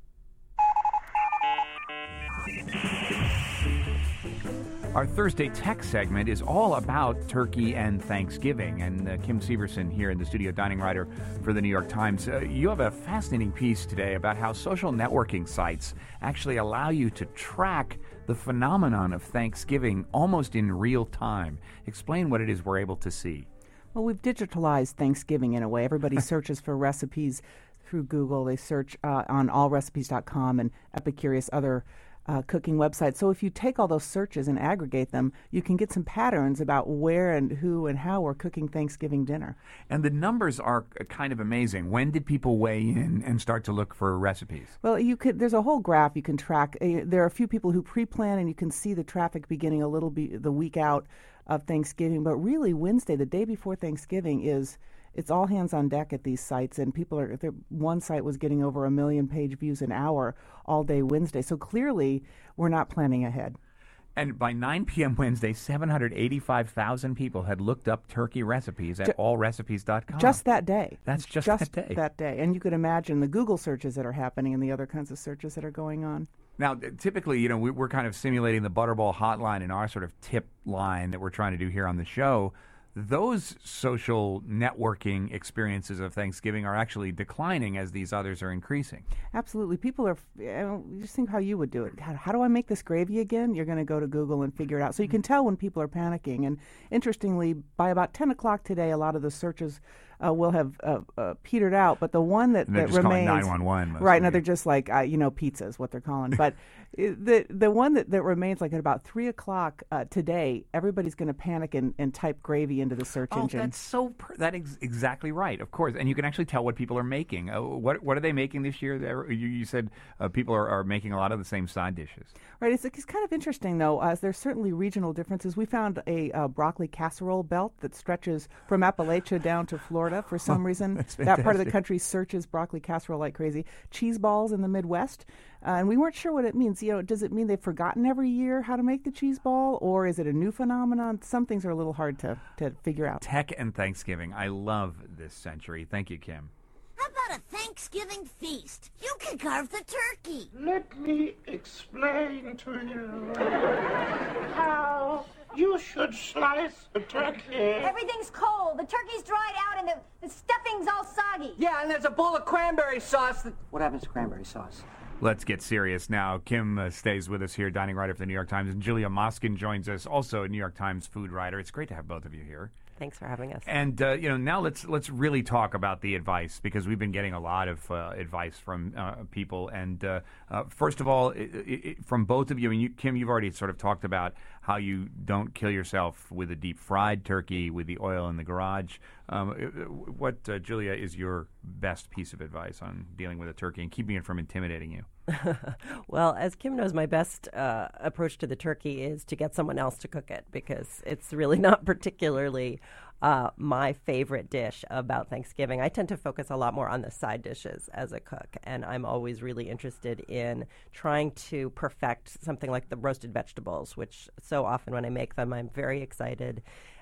Our Thursday Tech segment is all about turkey and Thanksgiving. And Kim Severson here in the studio, dining writer for the New York Times. You have a fascinating piece today about how social networking sites actually allow you to track the phenomenon of Thanksgiving almost in real time. Explain what it is we're able to see. Well, we've digitalized Thanksgiving in a way. Everybody searches for recipes through Google. They search on allrecipes.com and Epicurious, other cooking websites. So if you take all those searches and aggregate them, you can get some patterns about where and who and how we're cooking Thanksgiving dinner. And the numbers are kind of amazing. When did people weigh in and start to look for recipes? Well, there's a whole graph you can track. There are a few people who pre-plan, and you can see the traffic beginning a little bit the week out of Thanksgiving. But really, Wednesday, the day before Thanksgiving, it's all hands on deck at these sites, and one site was getting over 1 million page views an hour all day Wednesday. So clearly, we're not planning ahead. And by 9 p.m. Wednesday, 785,000 people had looked up turkey recipes at allrecipes.com. Just that day. That's just that day. And you could imagine the Google searches that are happening and the other kinds of searches that are going on. Now, typically, we're kind of simulating the Butterball hotline in our sort of tip line that we're trying to do here on the show. Those social networking experiences of Thanksgiving are actually declining as these others are increasing. Absolutely. People are, just think how you would do it. How do I make this gravy again? You're going to go to Google and figure it out. So you can tell when people are panicking. And interestingly, by about 10 o'clock today, a lot of the searches will have petered out. But the one that just remains... calling 911. Right. No, they're just like, pizza is what they're calling. But the one that remains, like at about 3 o'clock today, everybody's going to panic and type gravy into the search engine. That is exactly right, of course. And you can actually tell what people are making. What are they making this year? You said people are making a lot of the same side dishes. Right. It's kind of interesting, though. There's certainly regional differences. We found a broccoli casserole belt that stretches from Appalachia down to Florida. For some reason, that part of the country searches broccoli casserole like crazy. Cheese balls in the Midwest. And we weren't sure what it means. Does it mean they've forgotten every year how to make the cheese ball, or is it a new phenomenon? Some things are a little hard to figure out. Tech and Thanksgiving. I love this century. Thank you, Kim. How about a Thanksgiving feast? You can carve the turkey. Let me explain to you how you should slice a turkey. Everything's cold. The turkey's dried out and the stuffing's all soggy. Yeah, and there's a bowl of cranberry sauce. What happens to cranberry sauce? Let's get serious now. Kim stays with us here, dining writer for the New York Times, and Julia Moskin joins us, also a New York Times food writer. It's great to have both of you here. Thanks for having us. And now let's really talk about the advice, because we've been getting a lot of advice from people. And first of all, from both of you, and Kim, you've already sort of talked about how you don't kill yourself with a deep fried turkey with the oil in the garage. What, Julia, is your best piece of advice on dealing with a turkey and keeping it from intimidating you? Well, as Kim knows, my best approach to the turkey is to get someone else to cook it, because it's really not particularly my favorite dish about Thanksgiving. I tend to focus a lot more on the side dishes as a cook, and I'm always really interested in trying to perfect something like the roasted vegetables, which so often when I make them, I'm very excited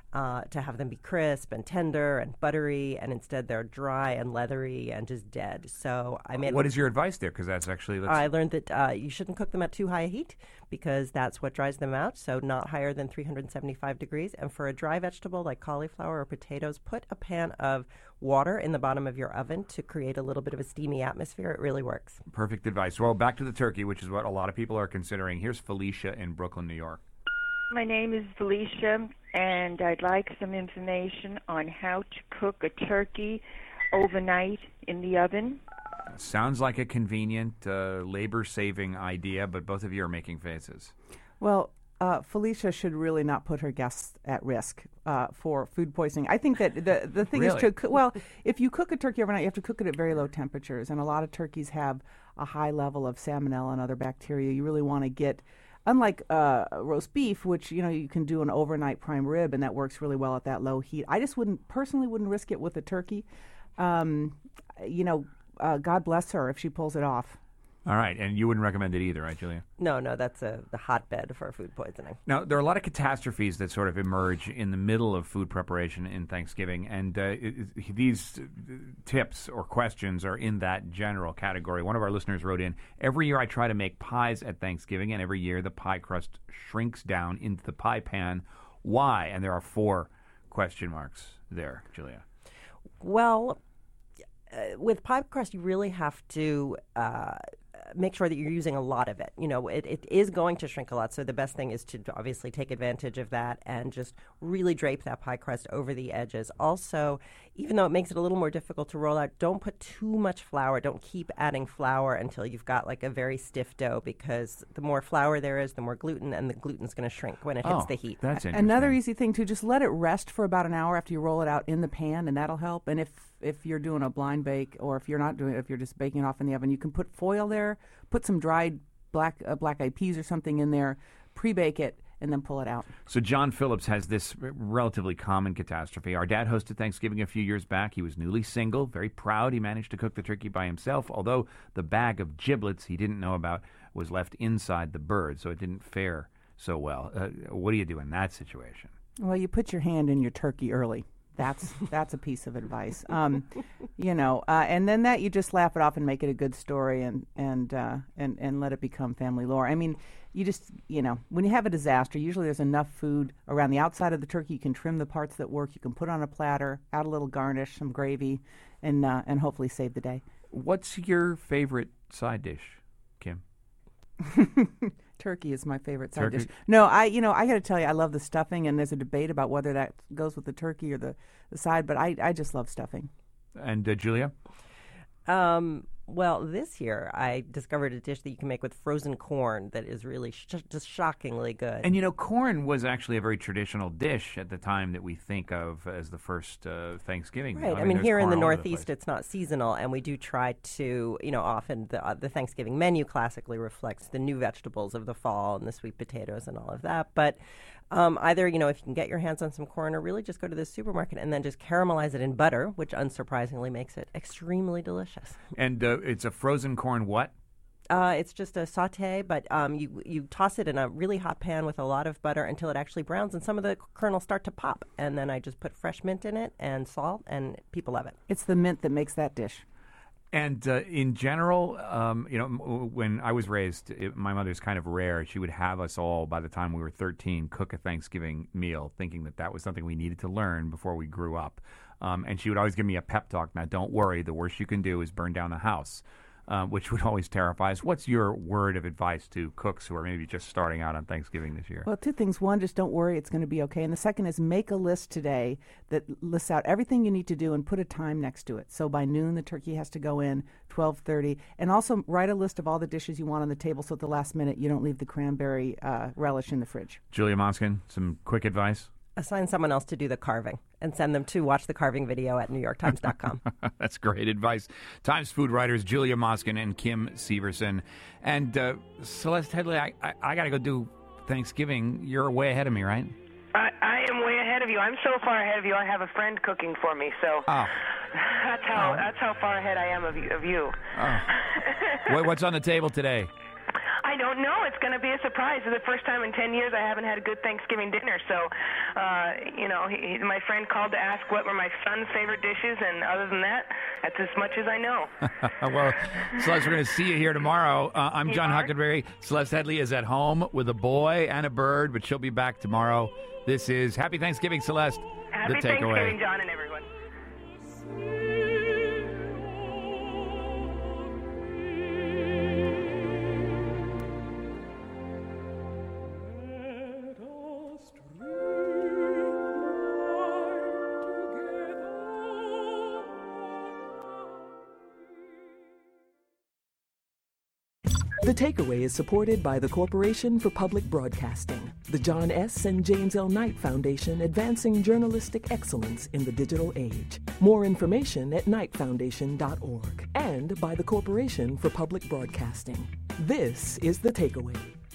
to have them be crisp and tender and buttery, and instead they're dry and leathery and just dead. So I made. What is your advice there? Because that's actually. I learned that you shouldn't cook them at too high a heat, because that's what dries them out. So not higher than 375 degrees. And for a dry vegetable like cauliflower or potatoes, put a pan of water in the bottom of your oven to create a little bit of a steamy atmosphere. It really works. Perfect advice. Well, back to the turkey, which is what a lot of people are considering. Here's Felicia in Brooklyn, New York. My name is Felicia, and I'd like some information on how to cook a turkey overnight in the oven. Sounds like a convenient, labor-saving idea, but both of you are making faces. Well, Felicia should really not put her guests at risk for food poisoning. I think that the thing Really? is if you cook a turkey overnight, you have to cook it at very low temperatures, and a lot of turkeys have a high level of salmonella and other bacteria. You really want to get... Unlike roast beef, which you can do an overnight prime rib, and that works really well at that low heat. I just wouldn't risk it with a turkey. God bless her if she pulls it off. All right, and you wouldn't recommend it either, right, Julia? No, that's the hotbed for food poisoning. Now, there are a lot of catastrophes that sort of emerge in the middle of food preparation in Thanksgiving, and these tips or questions are in that general category. One of our listeners wrote in, every year I try to make pies at Thanksgiving, and every year the pie crust shrinks down into the pie pan. Why? And there are 4 question marks there, Julia. Well, with pie crust, you really have to make sure that you're using a lot of it. It is going to shrink a lot, so the best thing is to obviously take advantage of that and just really drape that pie crust over the edges. Also, even though it makes it a little more difficult to roll out, don't put too much flour. Don't keep adding flour until you've got like a very stiff dough, because the more flour there is, the more gluten, and the gluten's going to shrink when it hits the heat. That's interesting. Another easy thing, too, just let it rest for about an hour after you roll it out in the pan, and that'll help. And if you're doing a blind bake, or if you're not doing it, if you're just baking it off in the oven, you can put foil there, put some dried black-eyed peas or something in there, pre-bake it, and then pull it out. So John Phillips has this relatively common catastrophe. Our dad hosted Thanksgiving a few years back. He was newly single, very proud he managed to cook the turkey by himself, although the bag of giblets he didn't know about was left inside the bird, so it didn't fare so well. What do you do in that situation? Well, you put your hand in your turkey early. That's a piece of advice. And then that you just laugh it off and make it a good story and let it become family lore. I mean, you just, when you have a disaster, usually there's enough food around the outside of the turkey. You can trim the parts that work. You can put on a platter, add a little garnish, some gravy, and hopefully save the day. What's your favorite side dish, Kim? Turkey is my favorite side dish. No, I got to tell you, I love the stuffing, and there's a debate about whether that goes with the turkey or the side, but I just love stuffing. And Julia? Well, this year I discovered a dish that you can make with frozen corn that is really just shockingly good. And corn was actually a very traditional dish at the time that we think of as the first Thanksgiving meal. Right. I mean here in the Northeast it's not seasonal, and we do try to, often the Thanksgiving menu classically reflects the new vegetables of the fall and the sweet potatoes and all of that. But either, if you can get your hands on some corn, or really just go to the supermarket and then just caramelize it in butter, which unsurprisingly makes it extremely delicious. And it's a frozen corn what? It's just a saute, but you toss it in a really hot pan with a lot of butter until it actually browns, and some of the kernels start to pop. And then I just put fresh mint in it and salt, and people love it. It's the mint that makes that dish. And in general, when I was raised, my mother's kind of rare. She would have us all, by the time we were 13, cook a Thanksgiving meal, thinking that was something we needed to learn before we grew up. And she would always give me a pep talk. Now, don't worry. The worst you can do is burn down the house, which would always terrify us. What's your word of advice to cooks who are maybe just starting out on Thanksgiving this year? Well, two things. One, just don't worry. It's going to be okay. And the second is make a list today that lists out everything you need to do and put a time next to it. So by noon, the turkey has to go in, 12:30. And also write a list of all the dishes you want on the table so at the last minute you don't leave the cranberry relish in the fridge. Julia Moskin, some quick advice? Assign someone else to do the carving and send them to watch the carving video at NewYorkTimes.com. That's great advice. Times food writers Julia Moskin and Kim Severson. And Celeste Headley, I got to go do Thanksgiving. You're way ahead of me, right? I am way ahead of you. I'm so far ahead of you, I have a friend cooking for me, so that's how far ahead I am of you. Oh. What's on the table today? I don't know. It's going to be a surprise. It's the first time in 10 years I haven't had a good Thanksgiving dinner. So, my friend called to ask what were my son's favorite dishes, and other than that, that's as much as I know. Well, Celeste, we're going to see you here tomorrow. I'm John Huckleberry. Celeste Headley is at home with a boy and a bird, but she'll be back tomorrow. This is Happy Thanksgiving, Celeste. Happy The Takeaway. Thanksgiving, John, and everyone. The Takeaway is supported by the Corporation for Public Broadcasting, the John S. and James L. Knight Foundation, advancing journalistic excellence in the digital age. More information at knightfoundation.org, and by the Corporation for Public Broadcasting. This is The Takeaway.